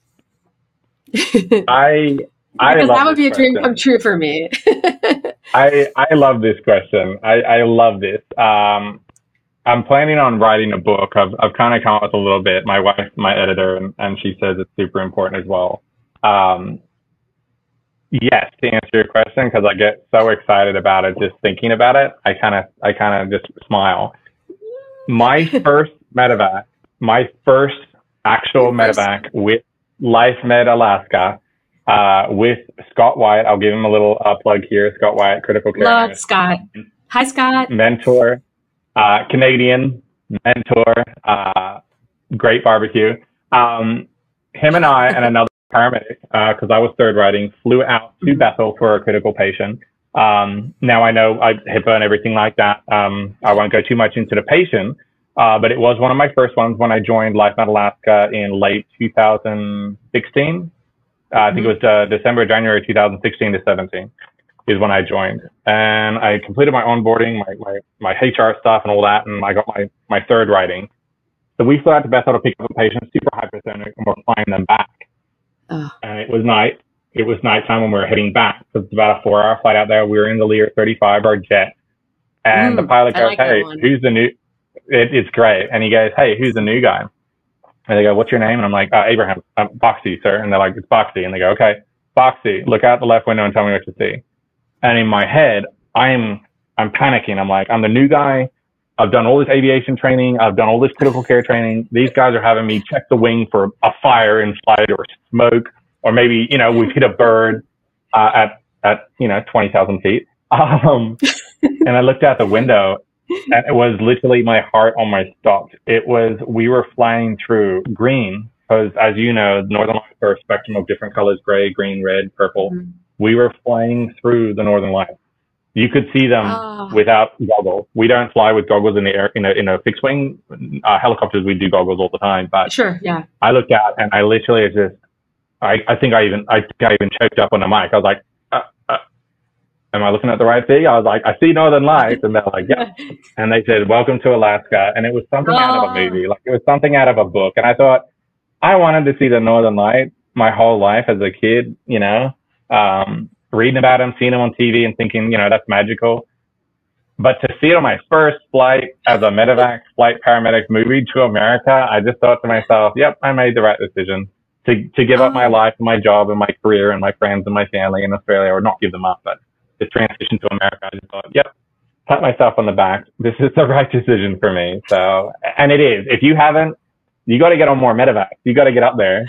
I because that would be a dream come true for me. I love this question. I love this. I'm planning on writing a book. I've kind of come up with a little bit. My wife, my editor, and she says it's super important as well. Yes, to answer your question, because I get so excited about it just thinking about it. I kind of just smile. My first medevac, my first actual medevac with LifeMed Alaska, with Scott Wyatt. I'll give him a little plug here. Scott Wyatt, Critical Care. Love Scott. Hi, Scott. Mentor, Canadian mentor, great barbecue. Him and I and another paramedic, because I was third riding, flew out to Bethel for a critical patient. Now I know HIPAA and everything like that. I won't go too much into the patient, but it was one of my first ones when I joined LifeMed Alaska in late 2016. I think it was December, January 2016 to 17 is when I joined. And I completed my onboarding, my HR stuff and all that, and I got my third riding. So we flew out to Bethel to pick up a patient, super hypothermic, and we're flying them back. And it was night. It was nighttime when we were heading back. So it's about a 4-hour flight out there. We were in the Lear 35, our jet. And the pilot goes, hey, who's the new... It's great. And he goes, hey, who's the new guy? And they go, what's your name? And I'm like, Abraham. Boxy, sir. And they're like, it's Boxy. And they go, okay, Boxy, look out the left window and tell me what you see. And in my head, I'm panicking. I'm like, I'm the new guy. I've done all this aviation training. I've done all this critical care training. These guys are having me check the wing for a fire in flight or smoke, or maybe, we've hit a bird at 20,000 feet. And I looked out the window, and it was literally my heart almost stopped. We were flying through green, because as you know, Northern Lights are a spectrum of different colors: gray, green, red, purple. Mm-hmm. We were flying through the Northern Lights. You could see them without goggles. We don't fly with goggles in the air, in a fixed wing. Helicopters, we do goggles all the time. But sure, yeah. I looked out, and I literally I think I even choked up on the mic. I was like, am I looking at the right thing? I was like, I see Northern Lights. And they're like, yeah. And they said, welcome to Alaska. And it was something out of a movie. Like, it was something out of a book. And I thought, I wanted to see the Northern Lights my whole life as a kid, reading about them, seeing them on TV and thinking, that's magical. But to see it on my first flight as a medevac flight paramedic moving to America, I just thought to myself, yep, I made the right decision to give up my life and my job and my career and my friends and my family in Australia, or not give them up, but to transition to America. I just thought, yep, pat myself on the back. This is the right decision for me. So, and it is. If you haven't, you got to get on more medevacs. You got to get up there.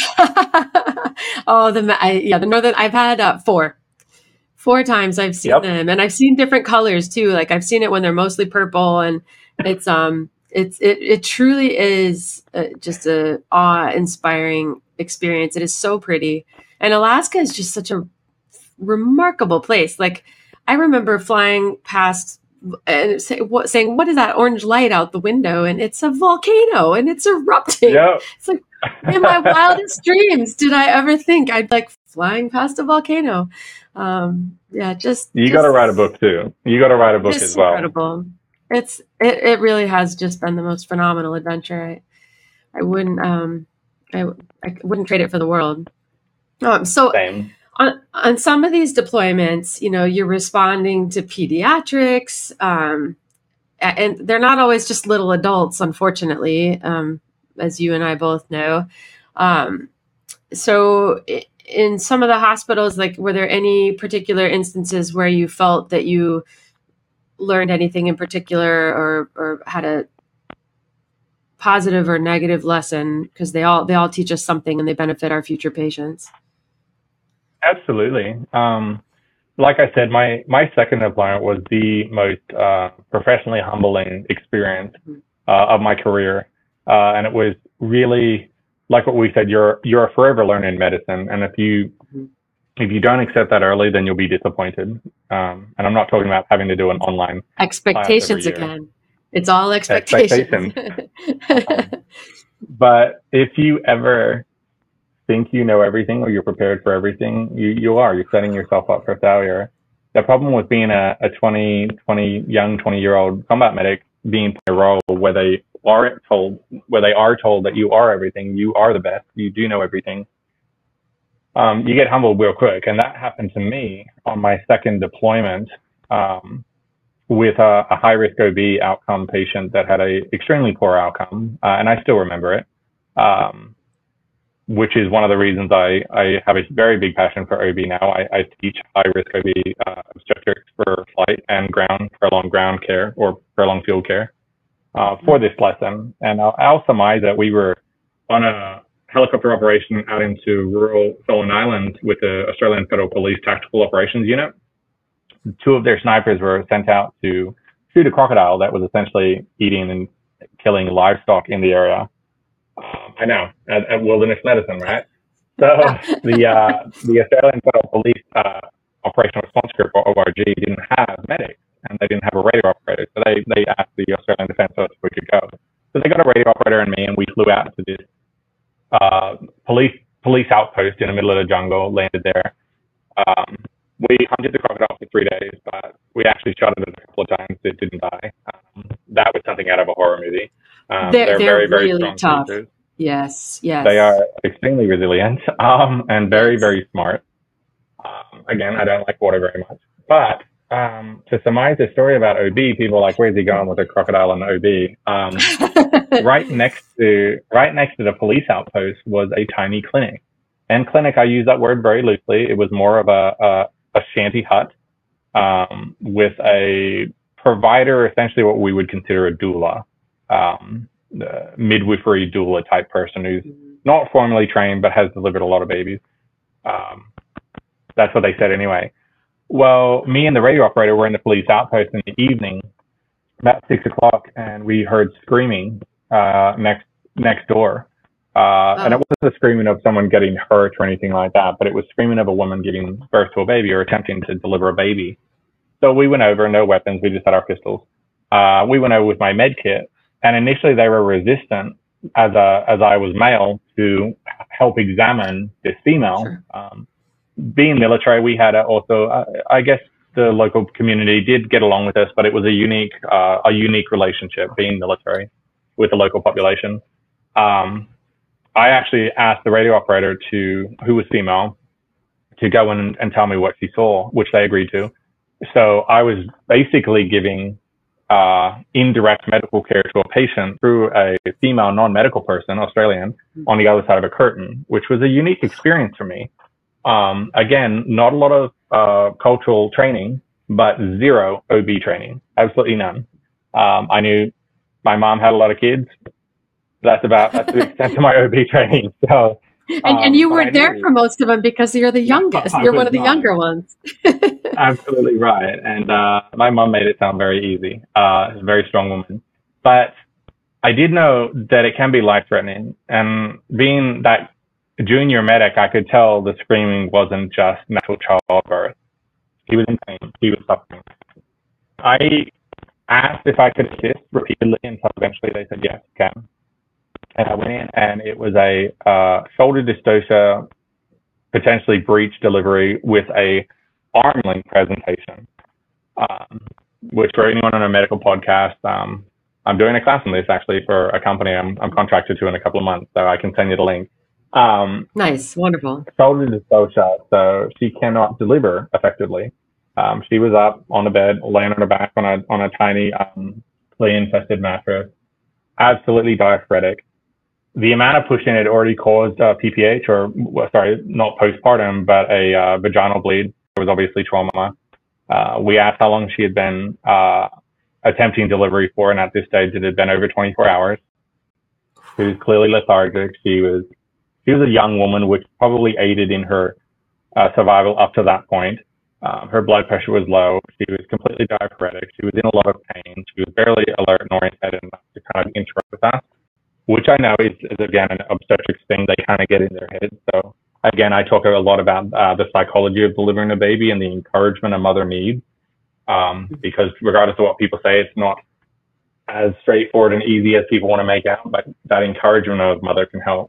The Northern, I've had four times I've seen them, and I've seen different colors too. Like, I've seen it when they're mostly purple, and it truly is just a awe-inspiring experience. It is so pretty, and Alaska is just such a remarkable place. Like, I remember flying past and saying, what is that orange light out the window? And it's a volcano, and it's erupting. Yep. It's like, in my wildest dreams did I ever think I'd like flying past a volcano. You got to write a book too. You got to write a book as well. Incredible. It really has just been the most phenomenal adventure. I wouldn't trade it for the world. Same. On some of these deployments, you're responding to pediatrics, and they're not always just little adults, unfortunately, as you and I both know. So in some of the hospitals, like, were there any particular instances where you felt that you learned anything in particular, or had a positive or negative lesson? Because they all teach us something, and they benefit our future patients. Absolutely. Like I said, my second deployment was the most professionally humbling experience of my career, and it was really, like what we said, you're a forever learner in medicine, and if you don't accept that early, then you'll be disappointed. And I'm not talking about having to do an online expectations again. It's all expectations. But if you ever think you know everything, or you're prepared for everything, you're setting yourself up for failure. The problem with being a 20-year-old combat medic, being in a role where they are told that you are everything, you are the best, you do know everything, you get humbled real quick. And that happened to me on my second deployment, with a high-risk OB outcome patient that had a extremely poor outcome, and I still remember it. Which is one of the reasons I have a very big passion for OB now. I teach high-risk OB obstetrics for flight and prolonged ground care, or prolonged field care, for this lesson. And I'll surmise that we were on a helicopter operation out into rural Solomon Islands with the Australian Federal Police Tactical Operations Unit. Two of their snipers were sent out to shoot a crocodile that was essentially eating and killing livestock in the area. I know, at Wilderness Medicine, right? So the Australian Federal Police Operational Response Group, or ORG, didn't have medics, and they didn't have a radio operator. So they asked the Australian Defence Force if we could go. So they got a radio operator and me, and we flew out to this police outpost in the middle of the jungle, landed there. We hunted the crocodile for 3 days, but we actually shot it a couple of times. It didn't die. That was something out of a horror movie. They're very, very really strong tough. creatures. Yes. They are extremely resilient, and very, very smart. Again, I don't like water very much. But to surmise the story about OB, people are like, where's he going with a crocodile and OB? Right next to the police outpost was a tiny clinic. And clinic, I use that word very loosely. It was more of a shanty hut with a provider, essentially what we would consider a doula, the midwifery doula type person who's not formally trained but has delivered a lot of babies. That's what they said anyway. Well, me and the radio operator were in the police outpost in the evening, about 6 o'clock, and we heard screaming next door. And it wasn't the screaming of someone getting hurt or anything like that, but it was screaming of a woman giving birth to a baby or attempting to deliver a baby. So we went over, no weapons, we just had our pistols. We went over with my med kit, and initially they were resistant, as I was male, to help examine this female. Sure. Being military, we had also, I guess the local community did get along with us, but it was a unique relationship, being military with the local population. I actually asked the radio operator who was female, to go in and tell me what she saw, which they agreed to. So I was basically giving indirect medical care to a patient through a female non-medical person, Australian, on the other side of a curtain, which was a unique experience for me. Again, not a lot of cultural training, but zero OB training, absolutely none. I knew my mom had a lot of kids. That's the extent of my OB training. So, and you weren't there for most of them because you're the youngest. You're one of the younger ones. Absolutely right. And my mom made it sound very easy. A very strong woman. But I did know that it can be life-threatening. And being that junior medic, I could tell the screaming wasn't just natural childbirth. He was in pain. He was suffering. I asked if I could assist repeatedly until eventually they said, yes, you can. And I went in, and it was a shoulder dystocia, potentially breech delivery with a arm length presentation, which for anyone on a medical podcast, I'm doing a class on this actually for a company I'm contracted to in a couple of months, so I can send you the link. Nice, wonderful. Shoulder dystocia, so she cannot deliver effectively. She was up on the bed, laying on her back on a tiny flea-infested mattress, absolutely diaphoretic. The amount of pushing had already caused PPH, not postpartum, but a vaginal bleed. There was obviously trauma. We asked how long she had been attempting delivery for, and at this stage it had been over 24 hours. She was clearly lethargic. She was a young woman, which probably aided in her survival up to that point. Her blood pressure was low. She was completely diaphoretic. She was in a lot of pain. She was barely alert and oriented enough to kind of interact with us, which I know is again, an obstetrics thing they kind of get in their head. So again, I talk a lot about the psychology of delivering a baby and the encouragement a mother needs, because regardless of what people say, it's not as straightforward and easy as people want to make out, but that encouragement of mother can help.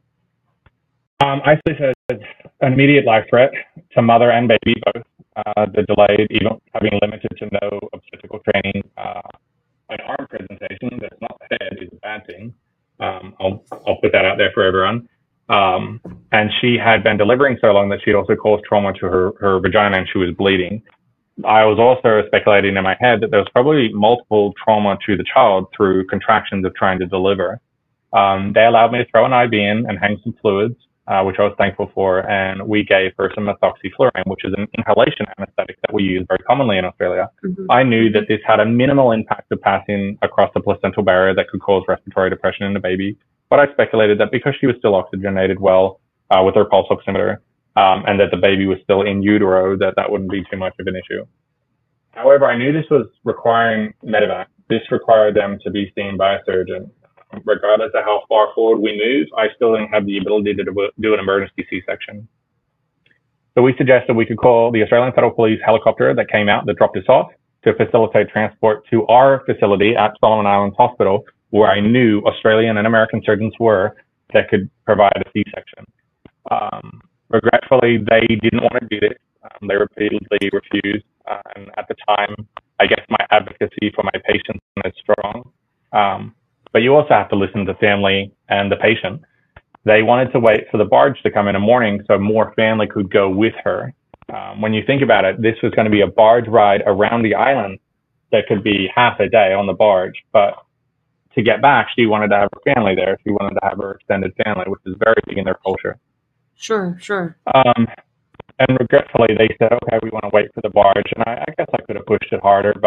I said an immediate life threat to mother and baby both. The delayed, even having limited to no obstetrical training, an arm presentation that's not the head is a bad thing. I'll put that out there for everyone. And she had been delivering so long that she'd also caused trauma to her vagina, and she was bleeding. I was also speculating in my head that there was probably multiple trauma to the child through contractions of trying to deliver. They allowed me to throw an IV in and hang some fluids, which I was thankful for, and we gave her some methoxyflurane, which is an inhalation anesthetic that we use very commonly in Australia. Mm-hmm. I knew that this had a minimal impact of passing across the placental barrier that could cause respiratory depression in the baby, but I speculated that because she was still oxygenated well with her pulse oximeter, and that the baby was still in utero, that wouldn't be too much of an issue. However, I knew this was requiring medevac. This required them to be seen by a surgeon. Regardless of how far forward we move, I still didn't have the ability to do an emergency C-section. So we suggested we could call the Australian Federal Police helicopter that came out, that dropped us off, to facilitate transport to our facility at Solomon Islands Hospital, where I knew Australian and American surgeons were that could provide a C-section. Regretfully, they didn't want to do this. They repeatedly refused. And at the time, I guess my advocacy for my patients wasn't as strong. But you also have to listen to the family and the patient. They wanted to wait for the barge to come in the morning so more family could go with her. When you think about it, this was going to be a barge ride around the island that could be half a day on the barge. But to get back, she wanted to have her family there. She wanted to have her extended family, which is very big in their culture. Sure. And regretfully, they said, okay, we want to wait for the barge. And I guess I could have pushed it harder, but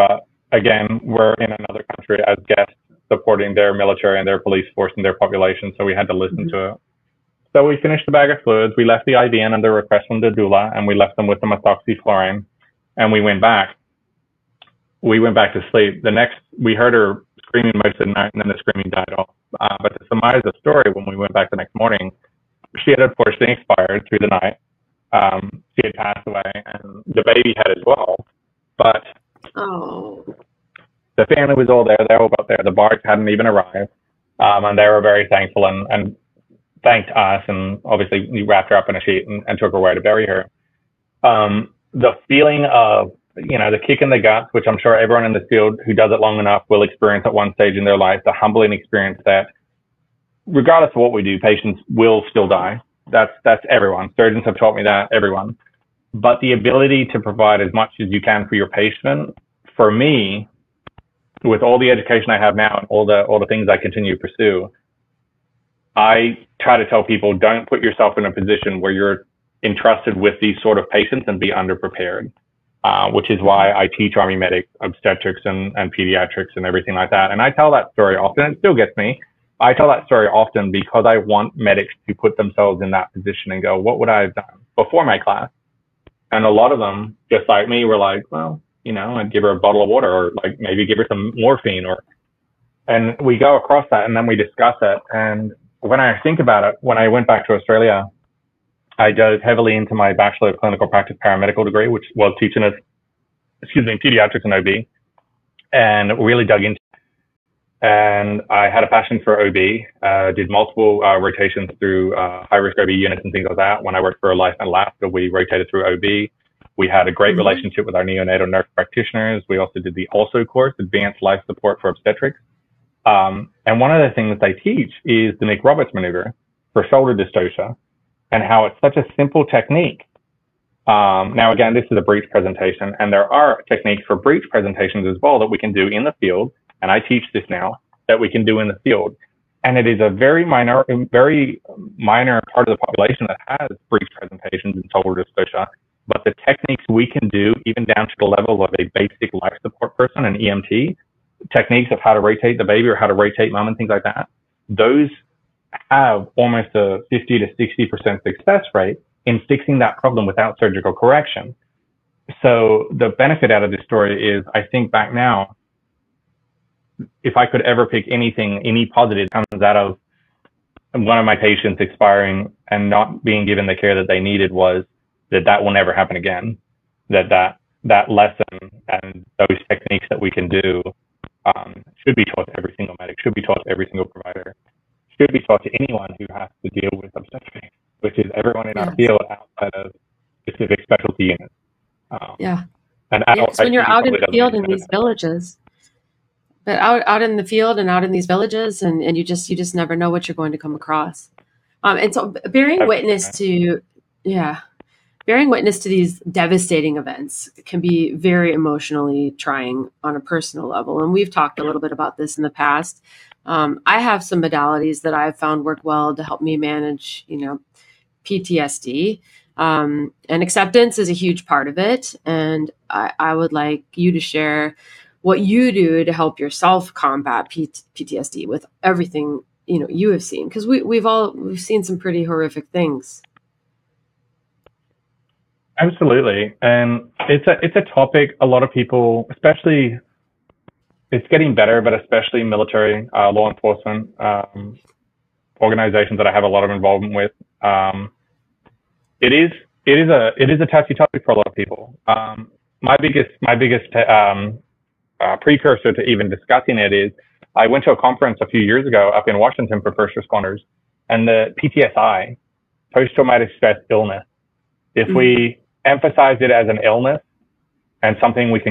again, we're in another country as guests supporting their military and their police force and their population, so we had to listen to it. So we finished the bag of fluids, we left the IV in under request from the doula, and we left them with the methoxyflurane, and we went back. We went back to sleep. We heard her screaming most of the night, and then the screaming died off. But to summarize the story, when we went back the next morning, she had unfortunately expired through the night. She had passed away, and the baby had as well. But the family was all there. They were all there. The barge hadn't even arrived, and they were very thankful and thanked us. And obviously, we wrapped her up in a sheet and took her away to bury her. The feeling of the kick in the guts, which I'm sure everyone in the field who does it long enough will experience at one stage in their life, the humbling experience that regardless of what we do, patients will still die. That's everyone. Surgeons have taught me that, everyone. But the ability to provide as much as you can for your patient, for me, with all the education I have now and all the things I continue to pursue, I try to tell people, don't put yourself in a position where you're entrusted with these sort of patients and be underprepared. Which is why I teach Army medics, obstetrics and pediatrics and everything like that. And I tell that story often. It still gets me. I tell that story often because I want medics to put themselves in that position and go, what would I have done before my class? And a lot of them, just like me, were like, well, I'd give her a bottle of water or like maybe give her some morphine and we go across that and then we discuss it. And when I think about it, when I went back to Australia, I dove heavily into my Bachelor of Clinical Practice paramedical degree, which was teaching us, pediatrics and OB, and really dug into it. And I had a passion for OB, did multiple rotations through high-risk OB units and things like that. When I worked for Life in Alaska, we rotated through OB. We had a great relationship with our neonatal nurse practitioners. We also did the ALSO course, Advanced Life Support for Obstetrics. And one of the things I teach is the Nick Roberts maneuver for shoulder dystocia, and how it's such a simple technique. Now, again, this is a breech presentation, and there are techniques for breech presentations as well that we can do in the field, and I teach this now, that we can do in the field. And it is a very minor part of the population that has breech presentations and shoulder dystocia, but the techniques we can do, even down to the level of a basic life support person, an EMT, techniques of how to rotate the baby or how to rotate mom and things like that, those have almost a 50 to 60% success rate in fixing that problem without surgical correction. So the benefit out of this story is, I think back now, if I could ever pick any positive comes out of one of my patients expiring and not being given the care that they needed, was that will never happen again. That lesson and those techniques that we can do should be taught to every single medic, should be taught to every single provider, should be taught to anyone who has to deal with obstetrics, which is everyone in our field outside of specific specialty units. And so when you're out in the field in these villages, but out in the field and out in these villages, and you just never know what you're going to come across. And so bearing witness to these devastating events can be very emotionally trying on a personal level. And we've talked a little bit about this in the past. I have some modalities that I've found work well to help me manage, PTSD. And acceptance is a huge part of it. And I would like you to share what you do to help yourself combat PTSD with everything, you have seen. Because we've seen some pretty horrific things. Absolutely. And it's a topic a lot of people, especially, it's getting better, but especially military, law enforcement, organizations that I have a lot of involvement with. It is a touchy topic for a lot of people. My biggest precursor to even discussing it is, I went to a conference a few years ago up in Washington for first responders, and the PTSI, post-traumatic stress illness, if we emphasize it as an illness and something we can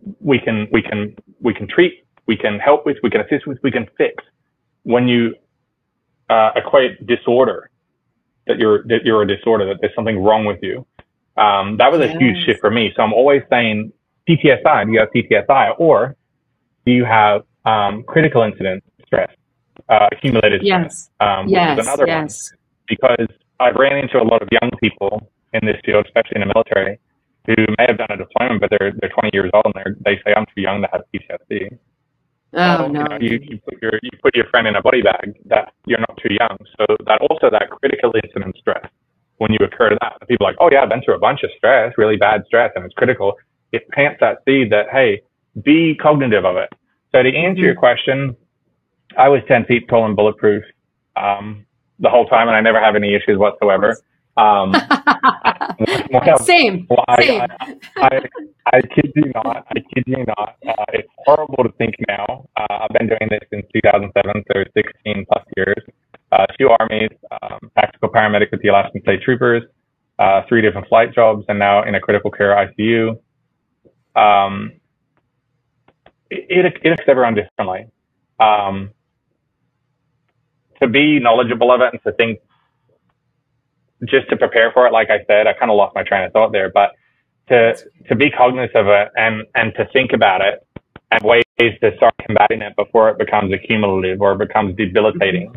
treat, we can help with, we can assist with, we can fix. When you equate disorder, that you're a disorder, that there's something wrong with you, that was a huge shift for me. So I'm always saying PTSI. Do you have PTSI, or do you have critical incident stress, accumulated stress? Which is another one, because I ran into a lot of young people in this field, especially in the military, who may have done a deployment, but they're 20 years old and they say, I'm too young to have PTSD. Oh no. You put your friend in a body bag, that you're not too young. So that critical incident stress, when you occur to that, people are like, oh yeah, I've been through a bunch of stress, really bad stress, and it's critical. It plants that seed that, hey, be cognitive of it. So to answer your question, I was 10 feet tall and bulletproof the whole time, and I never have any issues whatsoever. Same. I kid you not. It's horrible to think now. I've been doing this since 2007, so 16 plus years. 2 armies, tactical paramedic with the Alaskan State Troopers, 3 different flight jobs, and now in a critical care ICU. It affects everyone differently. To be knowledgeable of it and to think, just to prepare for it, like I said, I kind of lost my train of thought there, but to be cognizant of it and to think about it and ways to start combating it before it becomes accumulative or becomes debilitating.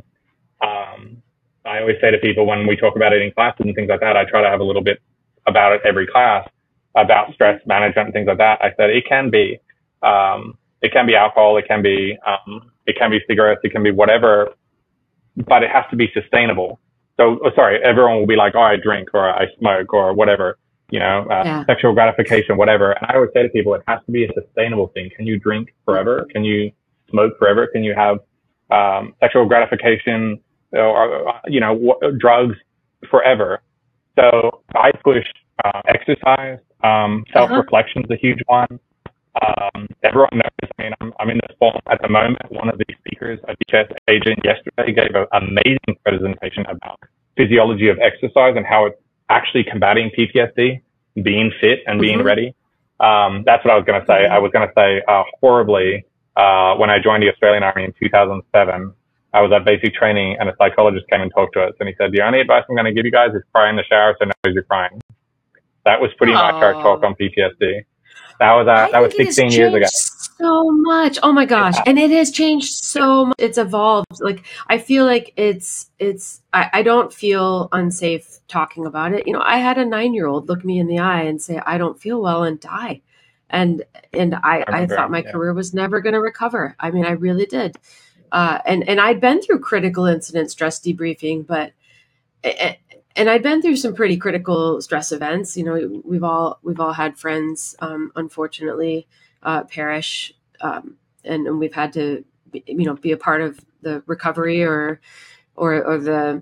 I always say to people when we talk about it in classes and things like that, I try to have a little bit about it every class, about stress management and things like that. I said it can be alcohol, it can be cigarettes, it can be whatever, but it has to be sustainable. So, everyone will be like, oh, I drink or I smoke or whatever, sexual gratification, whatever. And I always say to people, it has to be a sustainable thing. Can you drink forever? Can you smoke forever? Can you have sexual gratification or drugs forever? So I push exercise. Self-reflection is a huge one. Everyone knows, I'm in this forum at the moment. One of the speakers, a DHS agent yesterday, gave an amazing presentation about physiology of exercise and how it's actually combating PTSD, being fit and being ready. That's what I was going to say. I was going to say horribly, when I joined the Australian Army in 2007, I was at basic training and a psychologist came and talked to us and he said, the only advice I'm going to give you guys is cry in the shower so no one knows you're crying. That was pretty much our talk on PTSD. That was 16 years ago. So much. Oh my gosh. Yeah. And it has changed so much. It's evolved. Like, I feel like I don't feel unsafe talking about it. I had a 9-year-old look me in the eye and say, I don't feel well, and die. And I thought my career was never going to recover. I really did. And I'd been through critical incident stress debriefing, and I've been through some pretty critical stress events. We've all had friends, unfortunately, perish, and we've had to, be a part of the recovery or the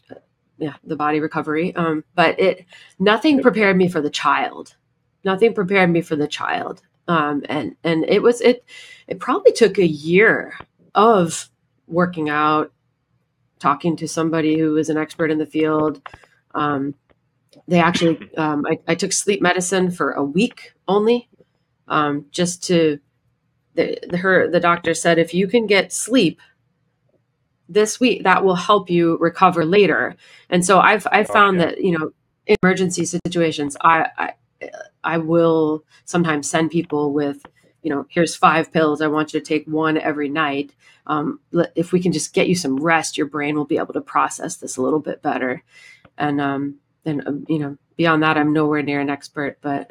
body recovery. But nothing prepared me for the child. Nothing prepared me for the child. And it probably took a year of working out, talking to somebody who was an expert in the field. They actually, I took sleep medicine for a week only, just to, the doctor said, if you can get sleep this week, that will help you recover later. And so I've found that, in emergency situations, I will sometimes send people with, here's 5 pills. I want you to take 1 every night. If we can just get you some rest, your brain will be able to process this a little bit better. And beyond that, I'm nowhere near an expert, but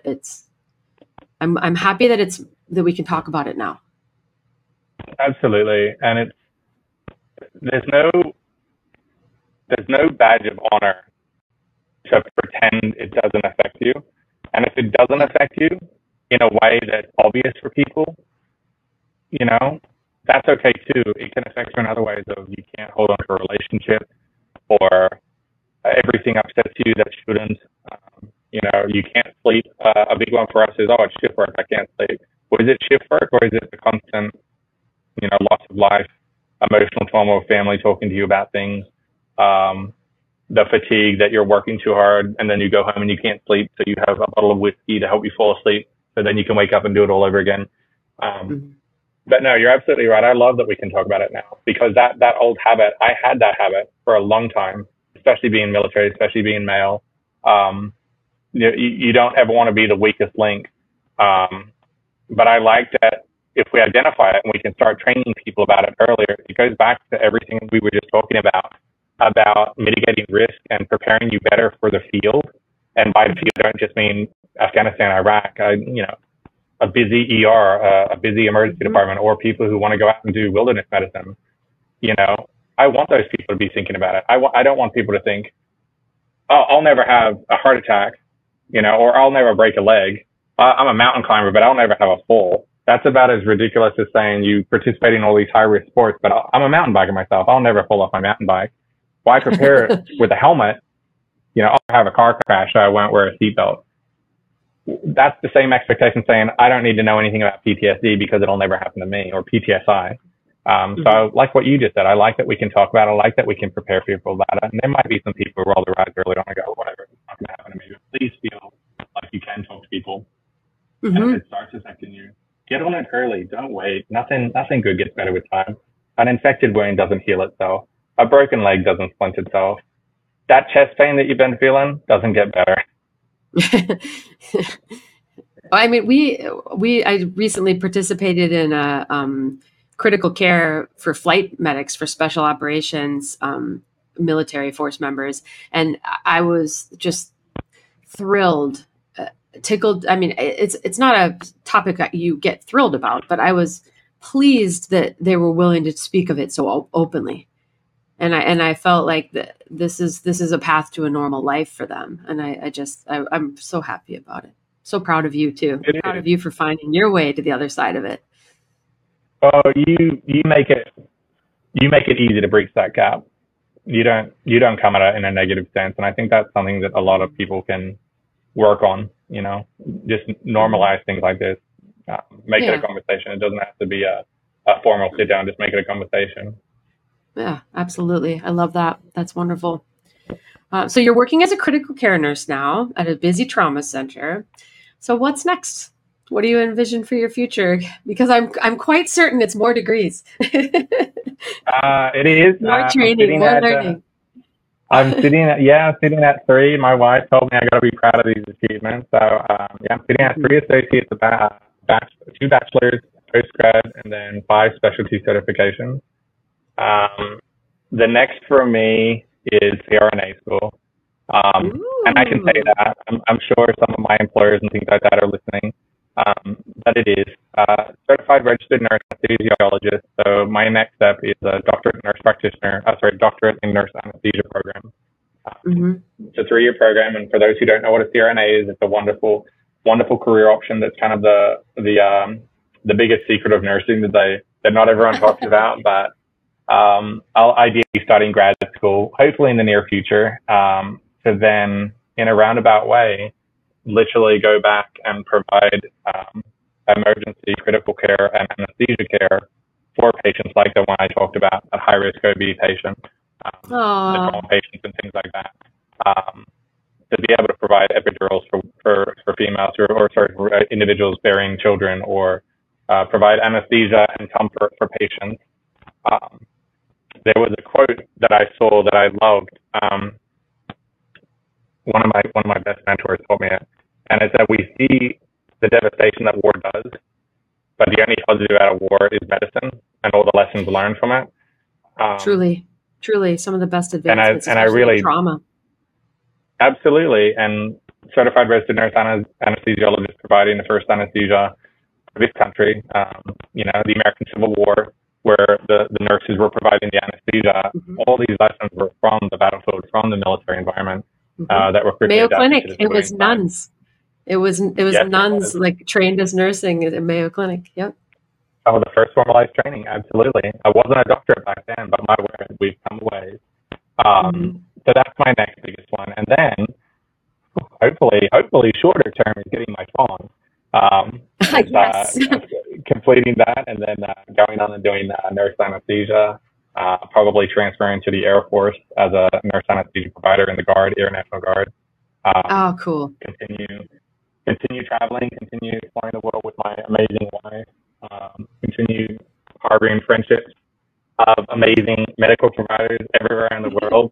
I'm happy that we can talk about it now. Absolutely. And there's no badge of honor to pretend it doesn't affect you. And if it doesn't affect you in a way that's obvious for people, that's okay too. It can affect you in other ways of you can't hold on to a relationship, or everything upsets you that shouldn't. You can't sleep. A big one for us is, it's shift work, I can't sleep. Well, is it shift work, or is it the constant, loss of life, emotional trauma of family talking to you about things, the fatigue that you're working too hard, and then you go home and you can't sleep, so you have a bottle of whiskey to help you fall asleep, so then you can wake up and do it all over again. But no, you're absolutely right. I love that we can talk about it now, because that old habit, I had that habit for a long time, especially being military, especially being male. You don't ever want to be the weakest link. But I like that if we identify it and we can start training people about it earlier, it goes back to everything we were just talking about mitigating risk and preparing you better for the field. And by the field, I don't just mean Afghanistan, Iraq, a busy ER, a busy emergency department, or people who want to go out and do wilderness medicine. I want those people to be thinking about it. I don't want people to think, oh, I'll never have a heart attack, or I'll never break a leg. I'm a mountain climber, but I'll never have a fall. That's about as ridiculous as saying you participate in all these high risk sports, but I'm a mountain biker myself. I'll never fall off my mountain bike. Why prepare with a helmet? I'll have a car crash, so I won't wear a seatbelt. That's the same expectation saying I don't need to know anything about PTSD because it'll never happen to me, or PTSI. So I like what you just said. I like that we can talk about it. I like that we can prepare people about it. And there might be some people who roll their eyes early on and go, whatever, it's not going to happen to me. But please feel like you can talk to people. And if it starts affecting you, get on it early. Don't wait. Nothing good gets better with time. An infected wound doesn't heal itself. A broken leg doesn't splint itself. That chest pain that you've been feeling doesn't get better. I mean, I recently participated in a critical care for flight medics for special operations, military force members, and I was just thrilled, tickled. I mean, it's not a topic that you get thrilled about, but I was pleased that they were willing to speak of it so openly. And I felt like this is a path to a normal life for them. And I'm so happy about it. So proud of you too. Proud of you for finding your way to the other side of it. Oh, you make it easy to breach that gap. You don't come at it in a negative sense. And I think that's something that a lot of people can work on, just normalize things like this. Make it a conversation. It doesn't have to be a formal sit down, just make it a conversation. Yeah, absolutely. I love that. That's wonderful. So you're working as a critical care nurse now at a busy trauma center. So what's next? What do you envision for your future? Because I'm quite certain it's more degrees. It is. More training, more learning. I'm sitting at 3. My wife told me I got to be proud of these achievements. So I'm sitting at 3 associates, 2 bachelors, postgrad, and then 5 specialty certifications. The next for me is CRNA school. And I can say that. I'm sure some of my employers and things like that are listening. But it is certified registered nurse anesthesiologist. So my next step is a doctorate in nurse anesthesia program. It's a 3-year program, and for those who don't know what a CRNA is, it's a wonderful, wonderful career option. That's kind of the biggest secret of nursing that not everyone talks about. But I'll ideally be starting grad school, hopefully in the near future, to then, in a roundabout way, literally go back and provide emergency critical care and anesthesia care for patients like the one I talked about, a high-risk OB patient, the trauma patients and things like that. To be able to provide epidurals for females or individuals bearing children, or provide anesthesia and comfort for patients. There was a quote that I saw that I loved. One of my best mentors told me it, and it's that we see the devastation that war does, but the only positive out of war is medicine and all the lessons learned from it. Truly, some of the best advancements, and I really trauma. Absolutely, and certified registered nurse anesthesiologist providing the first anesthesia for this country. The American Civil War, where the nurses were providing the anesthesia. All these lessons were from the battlefield, from the military environment. That were Mayo Clinic. It was nuns. It was nuns like trained as nursing at Mayo Clinic. Yep. Oh, the first formalized training. Absolutely. I wasn't a doctorate back then, but my word, we've come away. So that's my next biggest one, and then hopefully shorter term is getting my phone. Yes. Completing that, and then going on and doing nurse anesthesia. Probably transferring to the Air Force as a nurse anesthesia provider in the Guard, Air National Guard. Cool. Continue traveling, continue exploring the world with my amazing wife. Continue harboring friendships of amazing medical providers everywhere in the world.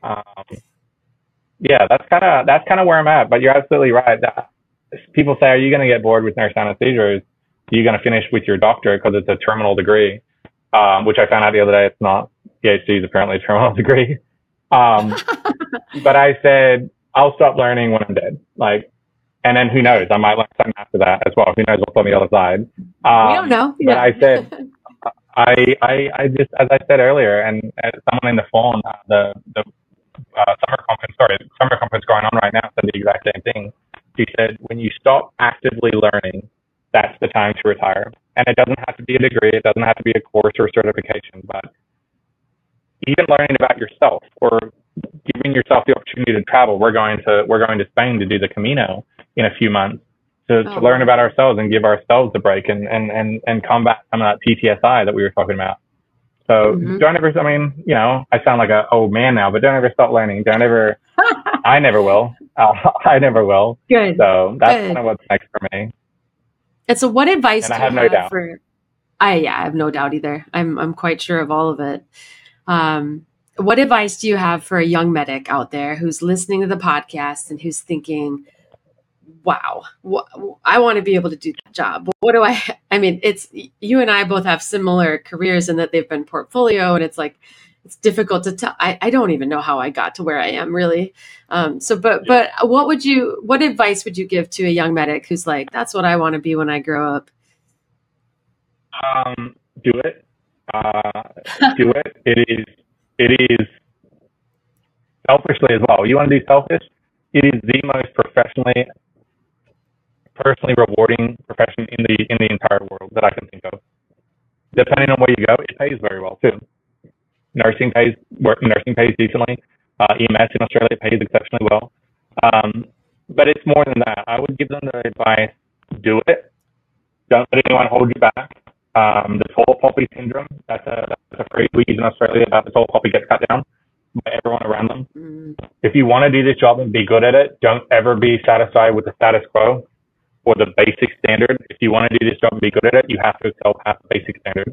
That's kind of where I'm at. But you're absolutely right. People say, "Are you going to get bored with nurse anesthesia? Or are you going to finish with your doctorate because it's a terminal degree?" Which I found out the other day, it's not. PhD is apparently a terminal degree. But I said, I'll stop learning when I'm dead. Like, And then who knows? I might learn something after that as well. Who knows what's on the other side? We don't know. But I said, I just, as I said earlier, and someone in the phone, the summer conference going on right now said the exact same thing. She said, when you stop actively learning, that's the time to retire. And it doesn't have to be a degree. It doesn't have to be a course or certification, but even learning about yourself or giving yourself the opportunity to travel. We're going to Spain to do the Camino in a few months to learn about ourselves and give ourselves a break and combat some of that PTSD that we were talking about. So don't ever, I mean, you know, I sound like an old man now, but don't ever stop learning. Don't ever, I never will. I never will. Good. So that's kind of what's next for me. And so what advice do you have no doubt. for, I have no doubt either. I'm quite sure of all of it. What advice do you have for a young medic out there who's listening to the podcast and who's thinking, wow, I want to be able to do that job. What do I mean, it's, you and I both have similar careers in that they've been portfolio, and it's like, it's difficult to tell. I don't even know how I got to where I am really. But what advice would you give to a young medic who's like, that's what I want to be when I grow up? Do it. Do it. It is selfishly as well. You want to be selfish? It is the most personally rewarding profession in the entire world that I can think of. Depending on where you go, it pays very well too. Nursing pays decently. EMS in Australia pays exceptionally well. But it's more than that. I would give them the advice: do it. Don't let anyone hold you back. The tall poppy syndrome, that's a phrase we use in Australia about the tall poppy gets cut down by everyone around them. If you want to do this job and be good at it, don't ever be satisfied with the status quo or the basic standard. If you want to do this job and be good at it, you have to excel past the basic standard.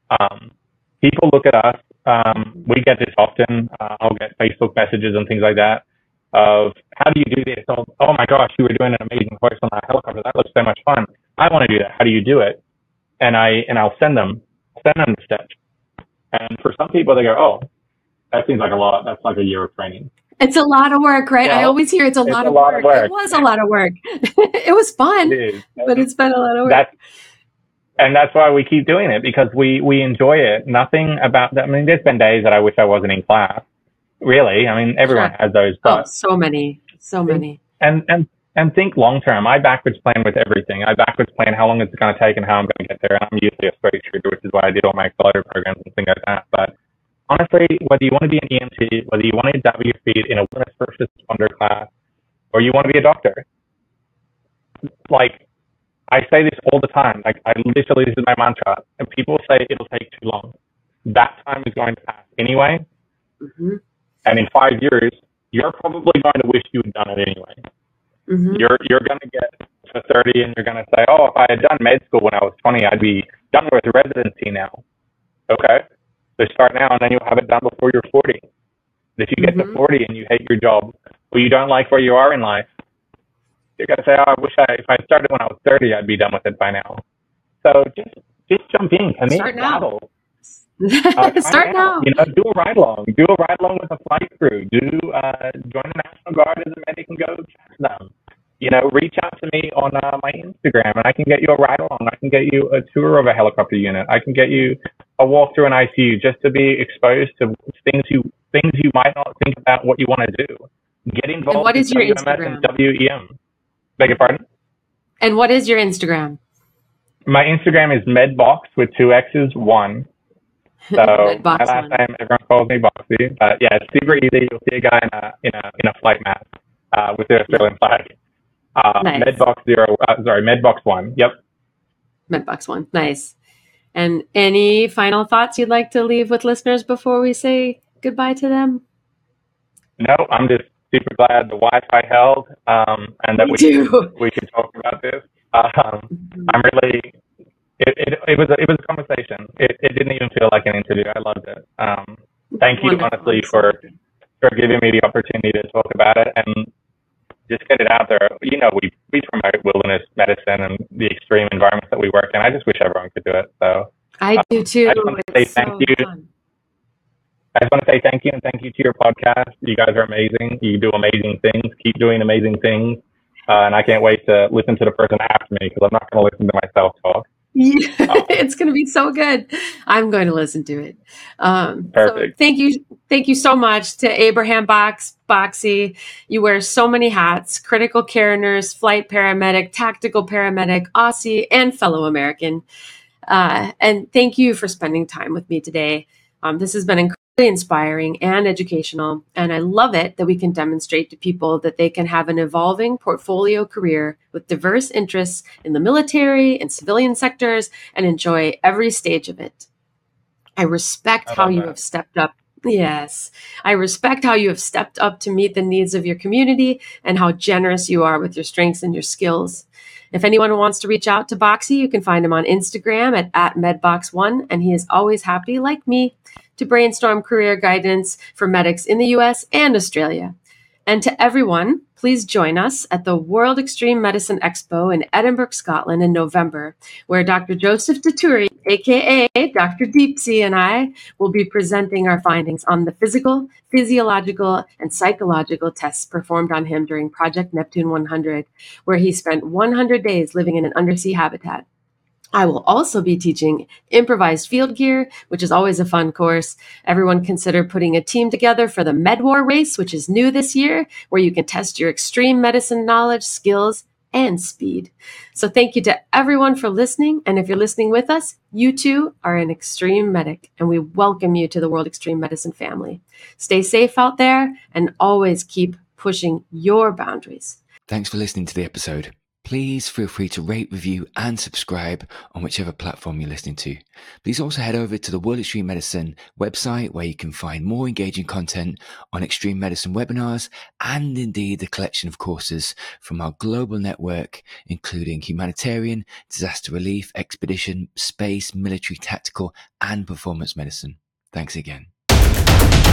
People look at us. We get this often. I'll get Facebook messages and things like that of, how do you do this? Oh my gosh, you were doing an amazing voice on that helicopter. That looks so much fun. I want to do that. How do you do it? And I'll send them the steps. And for some people, they go, oh, that seems like a lot. That's like a year of training. It's a lot of work, right? I always hear it's a lot of work. It was a lot of work. It was fun, but it's been a lot of work. That's why we keep doing it, because we enjoy it. Nothing about that. I mean, there's been days that I wish I wasn't in class. Really, I mean, everyone has those. But so many. And think long term. I backwards plan with everything. I backwards plan how long it's going to take and how I'm going to get there. And I'm usually a straight shooter, which is why I did all my accelerator programs and things like that. But honestly, whether you want to be an EMT, whether you want to dab your feet in a wilderness first responder class, or you want to be a doctor, like, I say this all the time. Like, this is my mantra. And people say it'll take too long. That time is going to pass anyway. And in 5 years, you're probably going to wish you had done it anyway. You're going to get to 30 and you're going to say, oh, if I had done med school when I was 20, I'd be done with residency now. Okay. So start now, and then you'll have it done before you're 40. If you get to 40 and you hate your job, or you don't like where you are in life, you're going to say, oh, if I started when I was 30, I'd be done with it by now. So just jump in. Start now. Start now. You know, do a ride along. Do a ride along with a flight crew. Join the National Guard as a medic and go chat to them. You know, reach out to me on my Instagram, and I can get you a ride along. I can get you a tour of a helicopter unit. I can get you a walk through an ICU, just to be exposed to things you might not think about what you want to do. Get involved. And what is your WMS Instagram? And WEM. Beg your pardon? And what is your Instagram? My Instagram is medbox with 2 X's, 1. So my last name, everyone calls me Boxy. But yeah, it's super easy. You'll see a guy in a flight mask with the Australian flag. Nice. Medbox 1. Yep. Medbox 1. Nice. And any final thoughts you'd like to leave with listeners before we say goodbye to them? No, I'm just super glad the Wi-Fi held, and that we can talk about this. I'm really. It was a conversation. It didn't even feel like an interview. I loved it. Thank you, honestly, for giving me the opportunity to talk about it and just get it out there. You know, we promote wilderness medicine and the extreme environments that we work in. I just wish everyone could do it. So I do too. I just want to say thank you. I just want to say thank you, and thank you to your podcast. You guys are amazing. You do amazing things. Keep doing amazing things. And I can't wait to listen to the person after me because I'm not going to listen to myself talk. Yeah, it's going to be so good. I'm going to listen to it. Perfect. So thank you so much to Abraham Boxey. You wear so many hats: critical care nurse, flight paramedic, tactical paramedic, Aussie, and fellow American. And thank you for spending time with me today. This has been incredibly inspiring and educational, and I love it that we can demonstrate to people that they can have an evolving portfolio career with diverse interests in the military and civilian sectors and enjoy every stage of it. I respect how you have stepped up. Yes, I respect how you have stepped up to meet the needs of your community and how generous you are with your strengths and your skills. If anyone wants to reach out to Boxey, you can find him on Instagram at @medbox1, and he is always happy, like me, to brainstorm career guidance for medics in the US and Australia. And to everyone, please join us at the World Extreme Medicine Expo in Edinburgh, Scotland in November, where Dr. Joseph Dituri, aka Dr. Deepsea, and I will be presenting our findings on the physical, physiological, and psychological tests performed on him during Project Neptune 100, where he spent 100 days living in an undersea habitat. I will also be teaching improvised field gear, which is always a fun course. Everyone consider putting a team together for the MedWar race, which is new this year, where you can test your extreme medicine knowledge, skills, and speed. So thank you to everyone for listening. And if you're listening with us, you too are an extreme medic, and we welcome you to the World Extreme Medicine family. Stay safe out there and always keep pushing your boundaries. Thanks for listening to the episode. Please feel free to rate, review, and subscribe on whichever platform you're listening to. Please also head over to the World Extreme Medicine website, where you can find more engaging content on extreme medicine webinars and indeed the collection of courses from our global network, including humanitarian, disaster relief, expedition, space, military, tactical, and performance medicine. Thanks again.